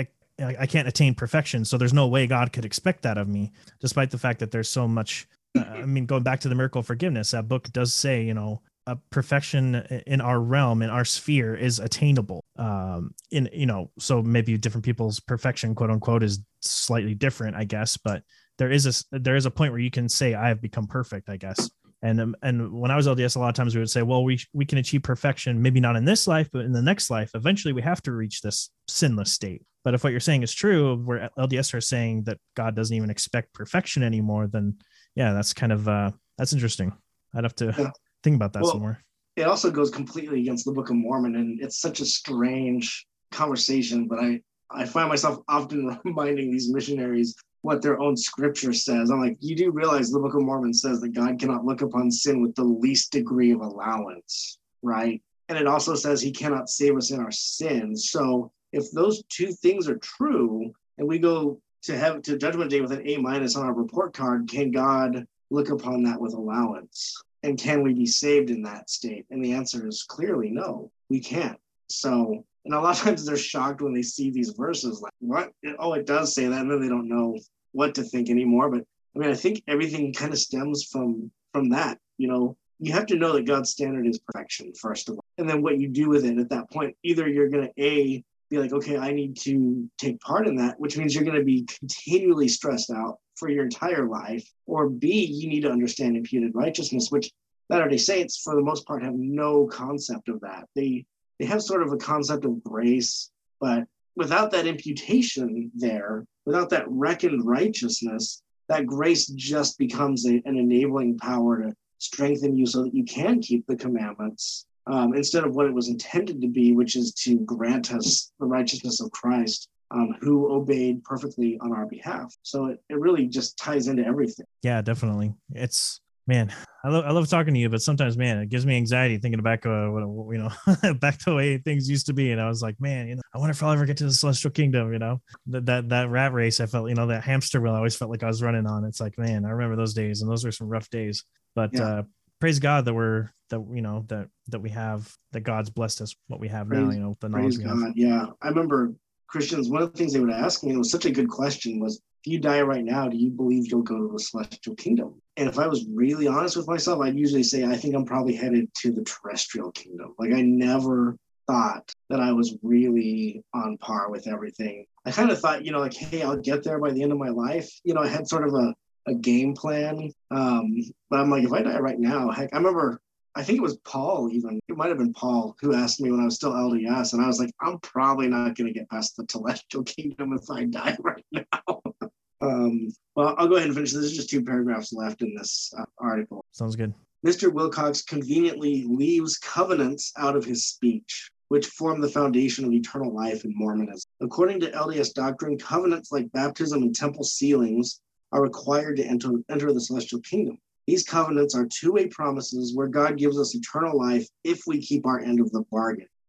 I can't attain perfection, so there's no way God could expect that of me, despite the fact that there's so much. Uh, I mean, going back to the miracle of forgiveness, that book does say, you know, a perfection in our realm, in our sphere, is attainable. Um, in you know, so maybe different people's perfection, quote unquote, is slightly different, I guess. But there is a there is a point where you can say, I have become perfect, I guess. And um, and when I was L D S, a lot of times we would say, well, we we can achieve perfection, maybe not in this life, but in the next life. Eventually, we have to reach this sinless state. But if what you're saying is true, where L D S are saying that God doesn't even expect perfection anymore, then yeah, that's kind of uh, that's interesting. I'd have to yeah. think about that well, some more. It also goes completely against the Book of Mormon, and it's such a strange conversation. But I I find myself often reminding these missionaries what their own scripture says. I'm like, you do realize the Book of Mormon says that God cannot look upon sin with the least degree of allowance, right? And it also says he cannot save us in our sins. So if those two things are true, and we go to have to Judgment Day with an A minus on our report card, can God look upon that with allowance? And can we be saved in that state? And the answer is clearly no, we can't. So, and a lot of times they're shocked when they see these verses, like, what? Oh, it does say that, and then they don't know what to think anymore. But I mean, I think everything kind of stems from from that. You know, you have to know that God's standard is perfection, first of all. And then what you do with it at that point, either you're going to, A, be like, okay, I need to take part in that, which means you're going to be continually stressed out for your entire life, or B, you need to understand imputed righteousness, which Latter-day Saints, for the most part, have no concept of that. They They have sort of a concept of grace, but without that imputation there, without that reckoned righteousness, that grace just becomes a, an enabling power to strengthen you so that you can keep the commandments, um, instead of what it was intended to be, which is to grant us the righteousness of Christ, um, who obeyed perfectly on our behalf. So it, it really just ties into everything. Yeah, definitely. It's Man, I love I love talking to you, but sometimes, man, it gives me anxiety thinking back, uh, you know, back to the way things used to be. And I was like, man, you know, I wonder if I'll ever get to the celestial kingdom. You know, that that that rat race, I felt, you know, that hamster wheel, I always felt like I was running on. It's like, man, I remember those days, and those were some rough days. But yeah. uh, praise God that we're that you know that that we have that God's blessed us what we have praise, now. You know, the knowledge we have. God, yeah, I remember Christians. One of the things they would ask me, and it was such a good question, was, if you die right now, do you believe you'll go to the celestial kingdom? And if I was really honest with myself, I'd usually say, I think I'm probably headed to the terrestrial kingdom. Like, I never thought that I was really on par with everything. I kind of thought, you know, like, hey, I'll get there by the end of my life. You know, I had sort of a, a game plan. Um, but I'm like, if I die right now, heck, I remember, I think it was Paul even, it might have been Paul who asked me when I was still L D S. And I was like, I'm probably not going to get past the celestial kingdom if I die right now. Um, well, I'll go ahead and finish. There's just two paragraphs left in this uh, article. Sounds good. Mister Wilcox conveniently leaves covenants out of his speech, which form the foundation of eternal life in Mormonism. According to L D S doctrine, covenants like baptism and temple sealings are required to enter, enter the celestial kingdom. These covenants are two-way promises where God gives us eternal life if we keep our end of the bargain.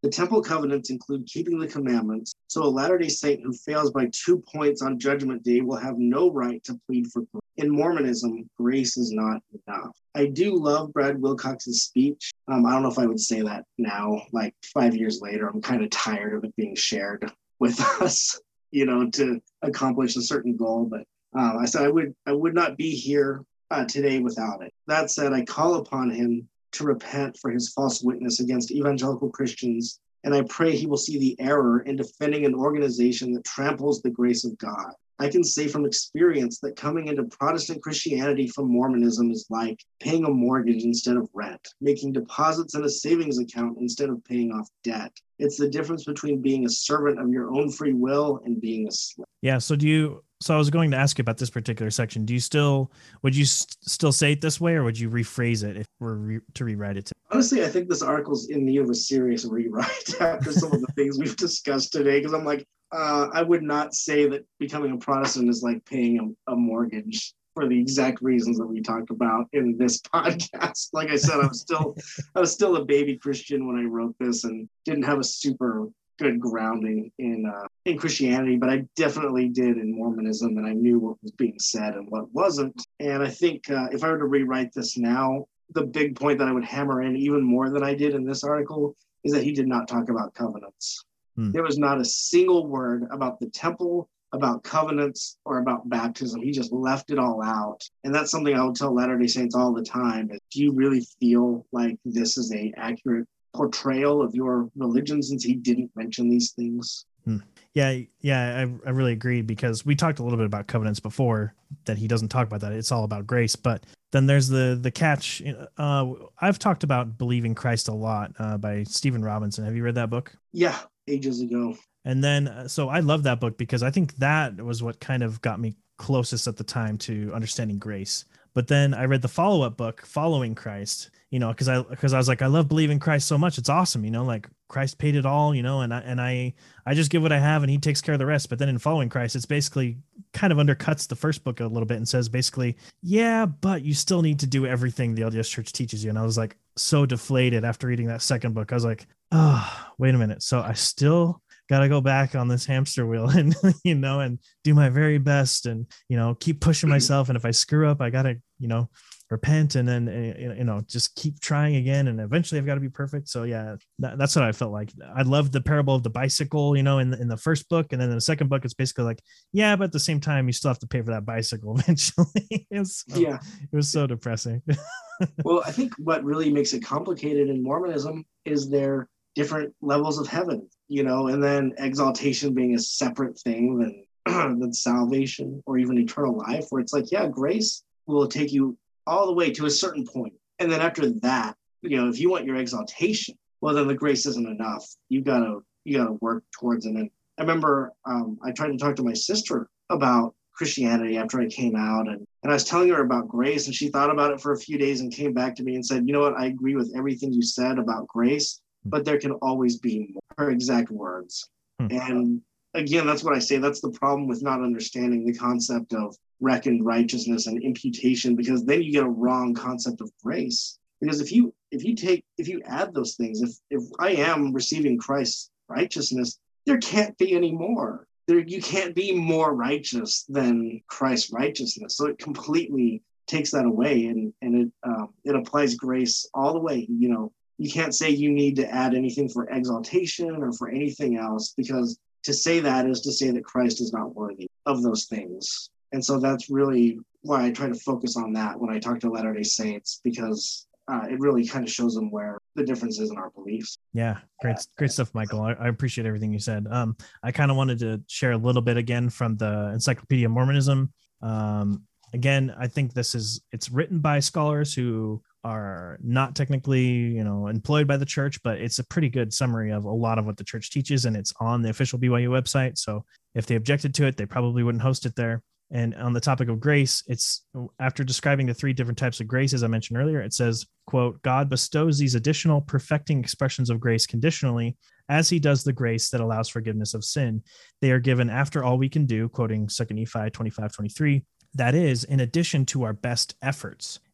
The temple covenants include keeping the commandments, so a Latter-day Saint who fails by two points on Judgment Day will have no right to plead for grace. In Mormonism, grace is not enough. I do love Brad Wilcox's speech. Um, I don't know if I would say that now, like five years later. I'm kind of tired of it being shared with us, you know, to accomplish a certain goal. But uh, I said I would, I would not be here uh, today without it. That said, I call upon him to repent for his false witness against evangelical Christians, and I pray he will see the error in defending an organization that tramples the grace of God. I can say from experience that coming into Protestant Christianity from Mormonism is like paying a mortgage instead of rent, making deposits in a savings account instead of paying off debt. It's the difference between being a servant of your own free will and being a slave. Yeah. So do you, so I was going to ask you about this particular section. Do you still, would you st- still say it this way, or would you rephrase it if we're re- to rewrite it? To- Honestly, I think this article's in need of a serious rewrite after some of the things we've discussed today, because I'm like, uh, I would not say that becoming a Protestant is like paying a, a mortgage for the exact reasons that we talked about in this podcast. Like I said, I was still, I was still a baby Christian when I wrote this and didn't have a super good grounding in uh, in Christianity, but I definitely did in Mormonism, and I knew what was being said and what wasn't. And I think uh, if I were to rewrite this now, the big point that I would hammer in even more than I did in this article is that he did not talk about covenants. Hmm. There was not a single word about the temple, about covenants, or about baptism. He just left it all out. And that's something I would tell Latter-day Saints all the time. Is, do you really feel like this is a accurate portrayal of your religion since he didn't mention these things? Hmm. Yeah, yeah, I, I really agree, because we talked a little bit about covenants before, that he doesn't talk about that. It's all about grace. But then there's the the catch. Uh, I've talked about Believing Christ a lot uh, by Stephen Robinson. Have you read that book? Yeah, ages ago. And then, uh, so I love that book because I think that was what kind of got me closest at the time to understanding grace. But then I read the follow-up book, Following Christ, you know, because I because I was like, I love believing Christ so much. It's awesome, you know, like Christ paid it all, you know, and I and I I just give what I have and he takes care of the rest. But then in Following Christ, it's basically kind of undercuts the first book a little bit and says basically, yeah, but you still need to do everything the L D S Church teaches you. And I was like so deflated after reading that second book. I was like, oh, wait a minute. So I still got to go back on this hamster wheel and, you know, and do my very best and, you know, keep pushing myself. And if I screw up, I got to, you know, repent and then, you know, just keep trying again. And eventually I've got to be perfect. So yeah, that, that's what I felt like. I love the parable of the bicycle, you know, in the, in the first book. And then in the second book, it's basically like, yeah, but at the same time, you still have to pay for that bicycle eventually. it was so, yeah, it was so depressing. Well, I think what really makes it complicated in Mormonism is their different levels of heaven, you know, and then exaltation being a separate thing than, than salvation or even eternal life, where it's like, yeah, grace will take you all the way to a certain point. And then after that, you know, if you want your exaltation, well, then the grace isn't enough. You gotta, you gotta work towards it. And I remember um, I tried to talk to my sister about Christianity after I came out, and, and I was telling her about grace, and she thought about it for a few days and came back to me and said, you know what, I agree with everything you said about grace, but there can always be more. Her exact words. Hmm. And again, that's what I say. That's the problem with not understanding the concept of reckoned righteousness and imputation, because then you get a wrong concept of grace. Because if you if you take if you add those things, if if I am receiving Christ's righteousness, there can't be any more. There you can't be more righteous than Christ's righteousness. So it completely takes that away, and and it um, it applies grace all the way. You know, you can't say you need to add anything for exaltation or for anything else, because to say that is to say that Christ is not worthy of those things. And so that's really why I try to focus on that when I talk to Latter-day Saints, because uh, it really kind of shows them where the difference is in our beliefs. Yeah, great, great stuff, Michael. I, I appreciate everything you said. Um, I kind of wanted to share a little bit again from the Encyclopedia of Mormonism. Um, again, I think this is, it's written by scholars who are not technically, you know, employed by the church, but it's a pretty good summary of a lot of what the church teaches, and it's on the official B Y U website. So if they objected to it, they probably wouldn't host it there. And on the topic of grace, it's after describing the three different types of grace, as I mentioned earlier, it says, quote, God bestows these additional perfecting expressions of grace conditionally, as he does the grace that allows forgiveness of sin. They are given after all we can do, quoting Second Nephi twenty-five twenty-three, that is, in addition to our best efforts.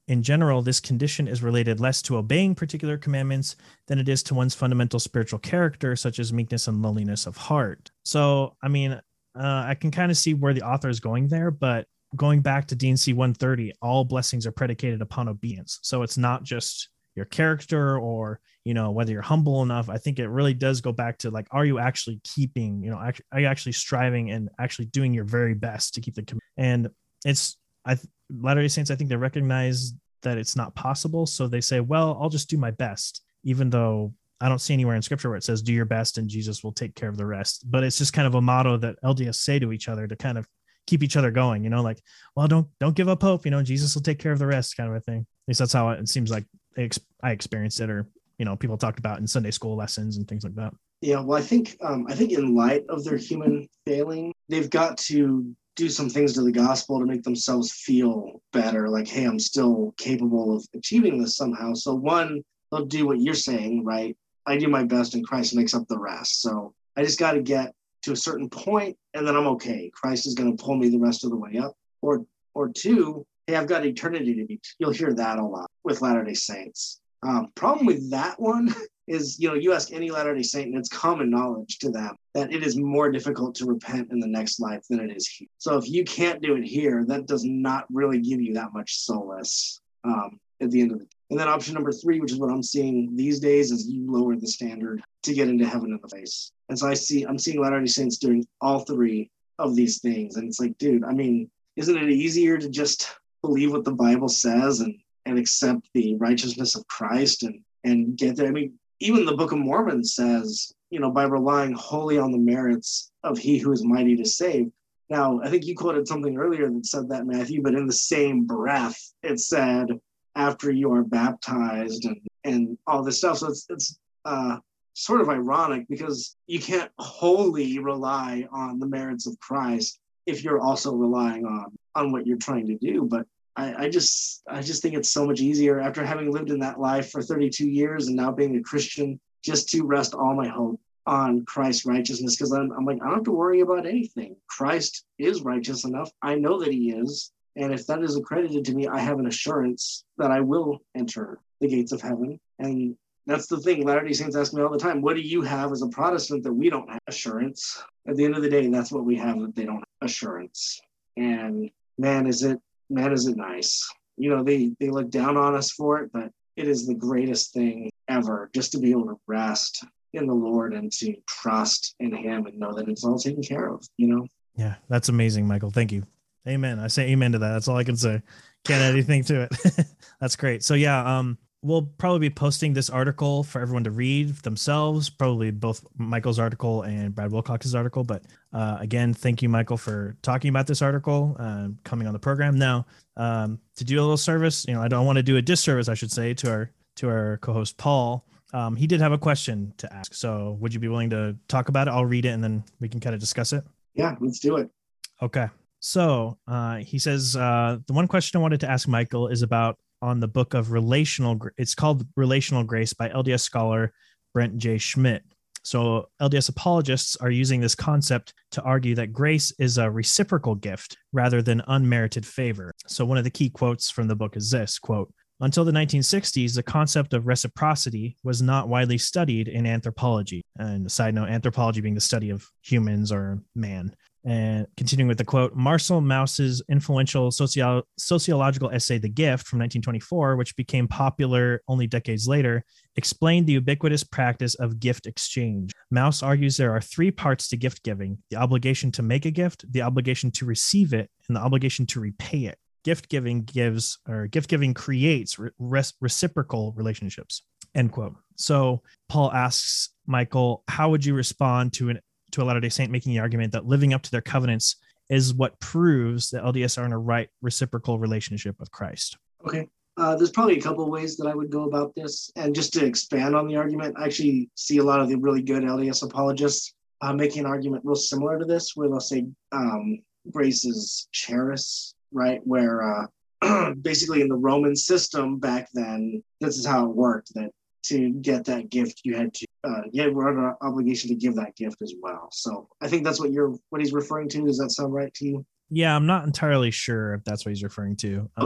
In general, this condition is related less to obeying particular commandments than it is to one's fundamental spiritual character, such as meekness and lowliness of heart. So, I mean, uh, I can kind of see where the author is going there, but going back to D and C one thirty, all blessings are predicated upon obedience. So it's not just your character or, you know, whether you're humble enough. I think it really does go back to like, are you actually keeping, you know, are you actually striving and actually doing your very best to keep the command? And it's, I Latter-day Saints, I think they recognize that it's not possible. So they say, well, I'll just do my best, even though I don't see anywhere in scripture where it says do your best and Jesus will take care of the rest. But it's just kind of a motto that L D S say to each other to kind of keep each other going, you know, like, well, don't, don't give up hope, you know, Jesus will take care of the rest, kind of a thing. At least that's how it seems like I experienced it, or, you know, people talked about in Sunday school lessons and things like that. Yeah. Well, I think, um, I think in light of their human failing, they've got to do some things to the gospel to make themselves feel better. Like, hey, I'm still capable of achieving this somehow. So one, they'll do what you're saying, right? I do my best and Christ makes up the rest. So I just got to get to a certain point and then I'm okay. Christ is going to pull me the rest of the way up. Or, or two, hey, I've got eternity to be. You'll hear that a lot with Latter-day Saints. Um, problem with that one is, you know, you ask any Latter-day Saint and it's common knowledge to them that it is more difficult to repent in the next life than it is here. So if you can't do it here, that does not really give you that much solace um, at the end of the day. And then option number three, which is what I'm seeing these days, is you lower the standard to get into heaven in the face. And so I see, I'm seeing Latter-day Saints doing all three of these things. And it's like, dude, I mean, isn't it easier to just believe what the Bible says and, and accept the righteousness of Christ and, and get there? I mean, even the Book of Mormon says, you know, by relying wholly on the merits of he who is mighty to save. Now, I think you quoted something earlier that said that, Matthew, but in the same breath, it said, after you are baptized and, and all this stuff. So it's, it's uh, sort of ironic because you can't wholly rely on the merits of Christ if you're also relying on, on what you're trying to do. But I, I just I just think it's so much easier after having lived in that life for thirty-two years and now being a Christian, just to rest all my hope on Christ's righteousness. Because I'm, I'm like, I don't have to worry about anything. Christ is righteous enough. I know that he is. And if that is accredited to me, I have an assurance that I will enter the gates of heaven. And that's the thing. Latter-day Saints ask me all the time, what do you have as a Protestant that we don't have? Assurance. At the end of the day, that's what we have, that they don't have assurance. And man, is it, man, is it nice. You know, they, they look down on us for it, but it is the greatest thing ever, just to be able to rest in the Lord and to trust in him and know that it's all taken care of, you know? Yeah, that's amazing, Michael. Thank you. Amen. I say amen to that. That's all I can say. Can't add anything to it. That's great. So yeah, um, we'll probably be posting this article for everyone to read themselves, probably both Michael's article and Brad Wilcox's article. But uh, again, thank you, Michael, for talking about this article, uh, coming on the program. Now, um, to do a little service, you know, I don't want to do a disservice, I should say, to our to our co-host, Paul. Um, he did have a question to ask. So would you be willing to talk about it? I'll read it and then we can kind of discuss it. Yeah, let's do it. Okay. So uh, he says, uh, the one question I wanted to ask Michael is about on the book of Relational. It's called Relational Grace by L D S scholar Brent J. Schmidt. So L D S apologists are using this concept to argue that grace is a reciprocal gift rather than unmerited favor. So one of the key quotes from the book is this, quote, "Until the nineteen sixties, the concept of reciprocity was not widely studied in anthropology." And a side note, anthropology being the study of humans or man. And continuing with the quote, Marcel Mauss's influential socio- sociological essay, The Gift, from nineteen twenty-four, which became popular only decades later, explained the ubiquitous practice of gift exchange. Mauss argues there are three parts to gift giving: the obligation to make a gift, the obligation to receive it, and the obligation to repay it. Gift giving gives, or gift giving creates re- reciprocal relationships, end quote. So Paul asks Michael, how would you respond to an to a Latter-day Saint making the argument that living up to their covenants is what proves that L D S are in a right reciprocal relationship with Christ? Okay. Uh, there's probably a couple of ways that I would go about this. And just to expand on the argument, I actually see a lot of the really good L D S apologists uh, making an argument real similar to this, where they'll say um, grace is charis, right? Where uh, basically in the Roman system back then, this is how it worked, that to get that gift, you had to, uh, yeah, we're under an obligation to give that gift as well. So I think that's what you're, what he's referring to. Does that sound right to you? Yeah, I'm not entirely sure if that's what he's referring to. Okay. Um,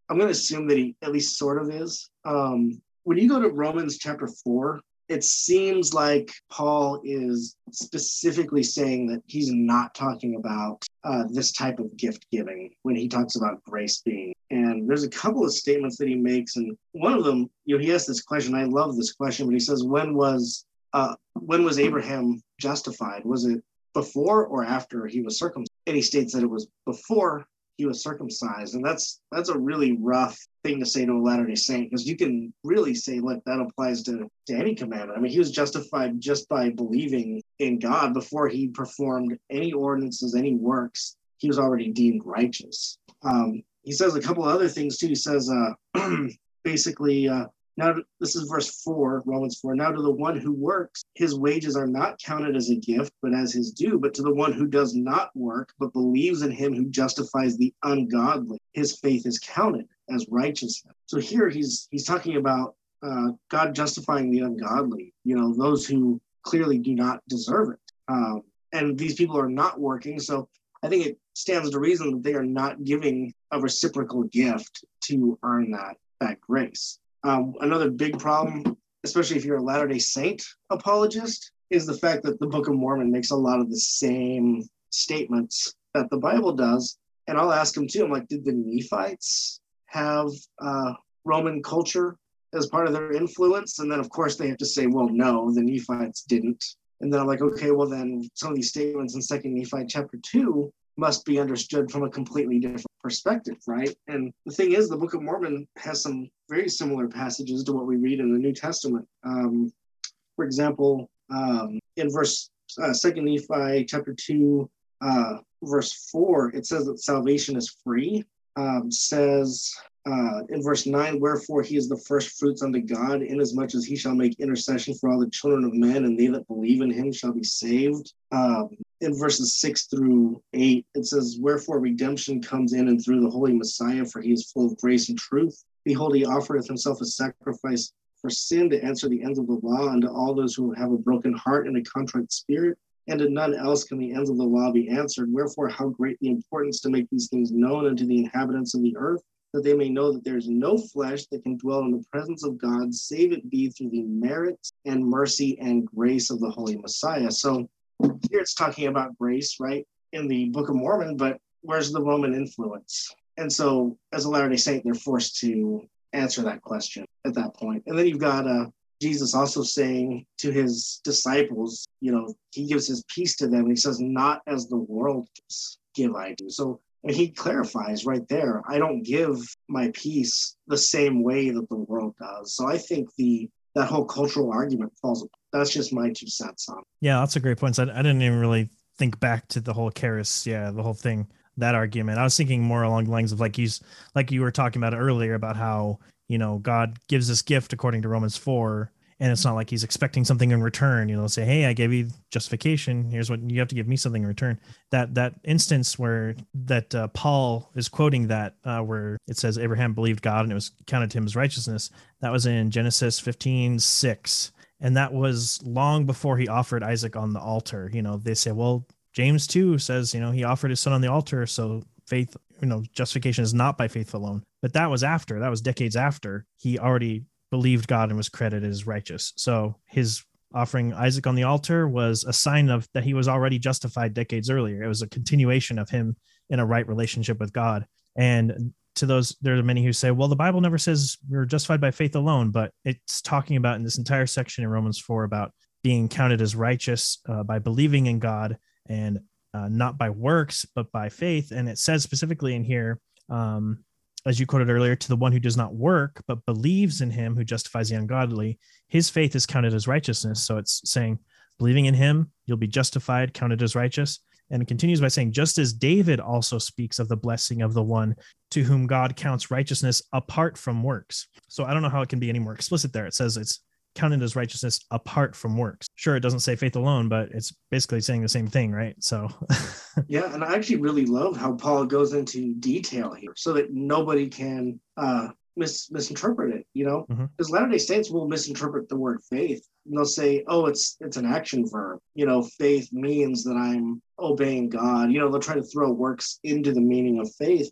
I'm going to assume that he at least sort of is. Um, when you go to Romans chapter four, it seems like Paul is specifically saying that he's not talking about uh, this type of gift giving when he talks about grace being. And there's a couple of statements that he makes, and one of them, you know, he asks this question. I love this question, but he says, "When was uh, when was Abraham justified? Was it before or after he was circumcised?" And he states that it was before he was circumcised, and that's that's a really rough thing to say to a Latter-day Saint, because you can really say, look, that applies to, to any commandment. I mean, he was justified just by believing in God before he performed any ordinances, any works. He was already deemed righteous. Um, he says a couple of other things too. He says, uh, basically, uh, now this is verse four, Romans four. Now to the one who works, his wages are not counted as a gift, but as his due. But to the one who does not work, but believes in him who justifies the ungodly, his faith is counted as righteousness. So here he's he's talking about uh, God justifying the ungodly, you know, those who clearly do not deserve it. Um, and these people are not working. So I think it stands to reason that they are not giving a reciprocal gift to earn that, that grace. Um, another big problem, especially if you're a Latter-day Saint apologist, is the fact that the Book of Mormon makes a lot of the same statements that the Bible does. And I'll ask them too, I'm like, did the Nephites have uh, Roman culture as part of their influence? And then, of course, they have to say, well, no, the Nephites didn't. And then I'm like, okay, well, then some of these statements in Second Nephi chapter two must be understood from a completely different perspective, right? And the thing is, the Book of Mormon has some very similar passages to what we read in the New Testament. Um, for example, um, in verse uh, Second Nephi chapter two, uh, verse four, it says that salvation is free. Um, says uh, in verse nine, wherefore he is the first fruits unto God, inasmuch as he shall make intercession for all the children of men, and they that believe in him shall be saved. Um, in verses six through eight, it says, wherefore redemption comes in and through the Holy Messiah, for he is full of grace and truth. Behold, he offereth himself a sacrifice for sin to answer the ends of the law unto all those who have a broken heart and a contrite spirit. And to none else can the ends of the law be answered. Wherefore, how great the importance to make these things known unto the inhabitants of the earth, that they may know that there is no flesh that can dwell in the presence of God, save it be through the merits and mercy and grace of the Holy Messiah. So here it's talking about grace, right, in the Book of Mormon, but where's the Roman influence? And so as a Latter-day Saint, they're forced to answer that question at that point. And then you've got uh, Jesus also saying to his disciples, you know, he gives his peace to them. And he says, not as the world gives, give I do. So and he clarifies right there, I don't give my peace the same way that the world does. So I think the that whole cultural argument falls apart. That's just my two cents on it. Yeah, that's a great point. So I, I didn't even really think back to the whole charis, yeah, the whole thing, that argument. I was thinking more along the lines of like he's like you were talking about earlier about how, you know, God gives this gift according to Romans four, and it's not like he's expecting something in return. You know, say, hey, I gave you justification. Here's what you have to give me something in return. That that instance where that uh, Paul is quoting that uh, where it says Abraham believed God and it was counted to him as righteousness. That was in Genesis fifteen six. And that was long before he offered Isaac on the altar. You know, they say, well, James two says, you know, he offered his son on the altar. So faith, you know, justification is not by faith alone. But that was after, that was decades after he already believed God and was credited as righteous. So his offering Isaac on the altar was a sign of that he was already justified decades earlier. It was a continuation of him in a right relationship with God. And to those, there are many who say, well, the Bible never says we're justified by faith alone, but it's talking about in this entire section in Romans four about being counted as righteous uh, by believing in God and uh, not by works, but by faith. And it says specifically in here, um, as you quoted earlier, to the one who does not work, but believes in him who justifies the ungodly, his faith is counted as righteousness. So it's saying, believing in him, you'll be justified, counted as righteous. And it continues by saying, just as David also speaks of the blessing of the one to whom God counts righteousness apart from works. So I don't know how it can be any more explicit there. It says it's counted as righteousness apart from works. Sure, it doesn't say faith alone, but it's basically saying the same thing, right? So yeah, and I actually really love how Paul goes into detail here so that nobody can uh, mis- misinterpret it, you know? Mm-hmm. Because Latter-day Saints will misinterpret the word faith. And they'll say, oh, it's it's an action verb. You know, faith means that I'm obeying God. You know, they'll try to throw works into the meaning of faith, but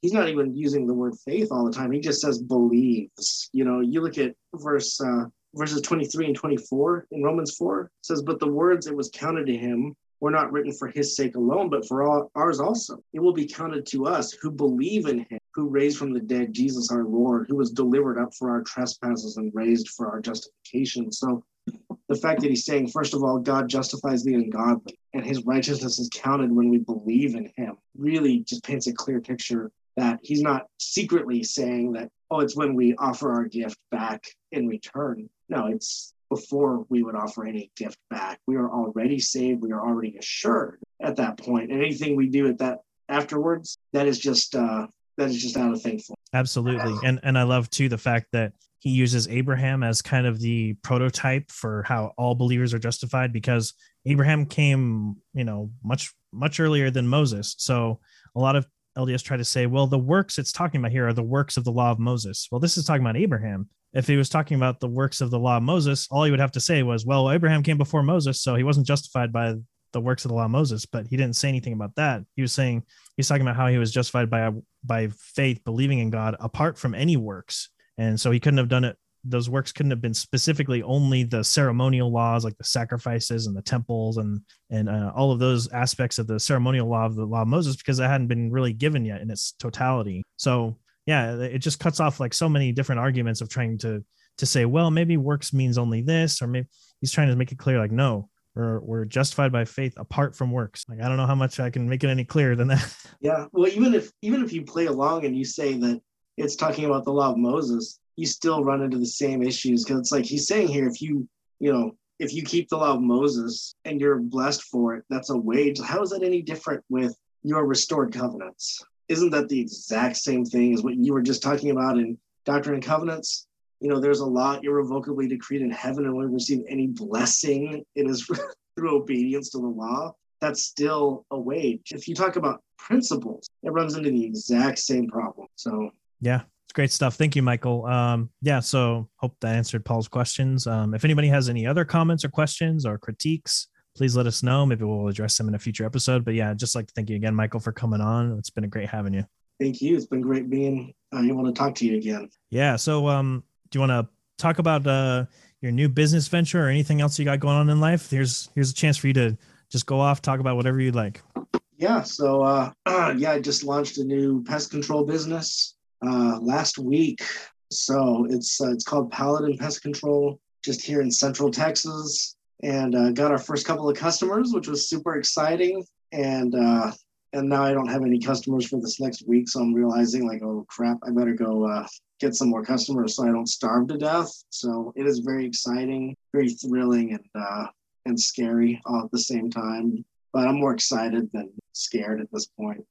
he's not even using the word faith all the time. He just says believes. You know, you look at verse uh, verses twenty-three and twenty-four in Romans four. It says, but the words it was counted to him were not written for his sake alone, but for all, ours also. It will be counted to us who believe in him, who raised from the dead Jesus our Lord, who was delivered up for our trespasses and raised for our justification. So the fact that he's saying, first of all, God justifies the ungodly, and his righteousness is counted when we believe in him, really just paints a clear picture that he's not secretly saying that, oh, it's when we offer our gift back in return. No, it's before we would offer any gift back. We are already saved. We are already assured at that point. And anything we do at that afterwards, that is just uh, that is just out of thankfulness. Absolutely. And and I love too the fact that he uses Abraham as kind of the prototype for how all believers are justified, because Abraham came, you know, much, much earlier than Moses. So a lot of L D S try to say, well, the works it's talking about here are the works of the law of Moses. Well, this is talking about Abraham. If he was talking about the works of the law of Moses, all he would have to say was, well, Abraham came before Moses, so he wasn't justified by the works of the law of Moses, but he didn't say anything about that. He was saying, he's talking about how he was justified by, by faith, believing in God apart from any works. And so he couldn't have done it. Those works couldn't have been specifically only the ceremonial laws, like the sacrifices and the temples and, and uh, all of those aspects of the ceremonial law of the law of Moses, because that hadn't been really given yet in its totality. So yeah, it just cuts off like so many different arguments of trying to, to say, well, maybe works means only this, or maybe he's trying to make it clear, like, no, we're, we're justified by faith apart from works. Like, I don't know how much I can make it any clearer than that. Yeah. Well, even if, even if you play along and you say that it's talking about the law of Moses, you still run into the same issues. Cause it's like, he's saying here, if you, you know, if you keep the law of Moses and you're blessed for it, that's a wage. How is that any different with your restored covenants? Isn't that the exact same thing as what you were just talking about in Doctrine and Covenants? You know, there's a law irrevocably decreed in heaven, and when we receive any blessing, it is through obedience to the law. That's still a wage. If you talk about principles, it runs into the exact same problem. So, yeah, it's great stuff. Thank you, Michael. Um, yeah, so hope that answered Paul's questions. Um, if anybody has any other comments or questions or critiques, please let us know. Maybe we'll address them in a future episode. But yeah, I'd just like to thank you again, Michael, for coming on. It's been a great having you. Thank you. It's been great being uh, able to talk to you again. Yeah. So um, do you want to talk about uh, your new business venture or anything else you got going on in life? Here's here's a chance for you to just go off, talk about whatever you'd like. Yeah. So uh, yeah, I just launched a new pest control business uh, last week. So it's uh, it's called Paladin Pest Control, just here in Central Texas. And uh, got our first couple of customers, which was super exciting. And uh, and now I don't have any customers for this next week. So I'm realizing like, oh, crap, I better go uh, get some more customers so I don't starve to death. So it is very exciting, very thrilling, and uh, and scary all at the same time. But I'm more excited than scared at this point.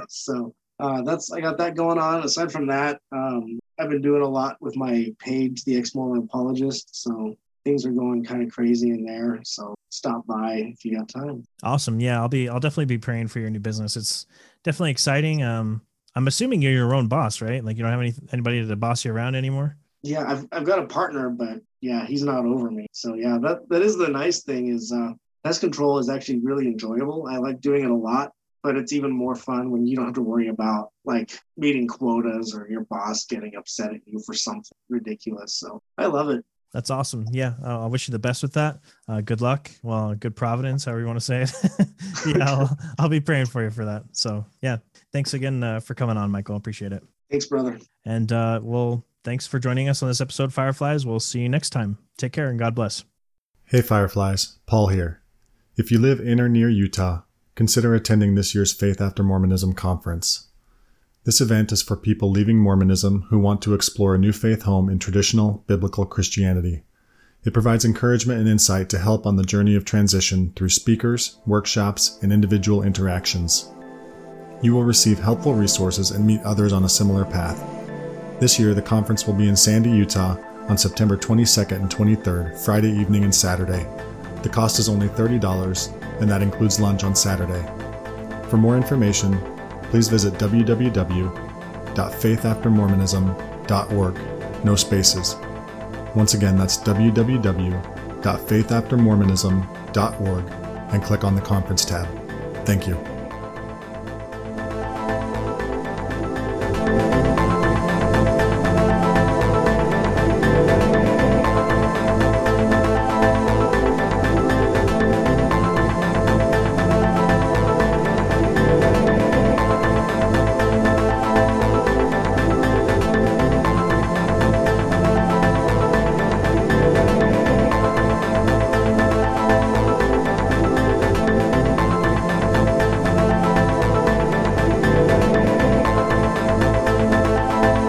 so uh, that's I got that going on. Aside from that, um, I've been doing a lot with my page, The Ex-Moral Apologist. So things are going kind of crazy in there. So stop by if you got time. Awesome. Yeah, I'll be, I'll definitely be praying for your new business. It's definitely exciting. Um, I'm assuming you're your own boss, right? Like you don't have any, anybody to boss you around anymore. Yeah, I've, I've got a partner, but yeah, he's not over me. So yeah, that, that is the nice thing is uh, pest control is actually really enjoyable. I like doing it a lot, but it's even more fun when you don't have to worry about like meeting quotas or your boss getting upset at you for something ridiculous. So I love it. That's awesome. Yeah. Uh, I wish you the best with that. Uh, good luck. Well, good providence, however you want to say it. yeah, I'll, I'll be praying for you for that. So yeah, thanks again uh, for coming on, Michael. Appreciate it. Thanks, brother. And uh, well, thanks for joining us on this episode, Fireflies. We'll see you next time. Take care and God bless. Hey, Fireflies. Paul here. If you live in or near Utah, consider attending this year's Faith After Mormonism conference. This event is for people leaving Mormonism who want to explore a new faith home in traditional biblical Christianity. It provides encouragement and insight to help on the journey of transition through speakers, workshops, and individual interactions. You will receive helpful resources and meet others on a similar path. This year, the conference will be in Sandy, Utah on September twenty-second and twenty-third, Friday evening and Saturday. The cost is only thirty dollars, and that includes lunch on Saturday. For more information, please visit w w w dot faith after mormonism dot org, no spaces. Once again, that's w w w dot faith after mormonism dot org and click on the conference tab. Thank you.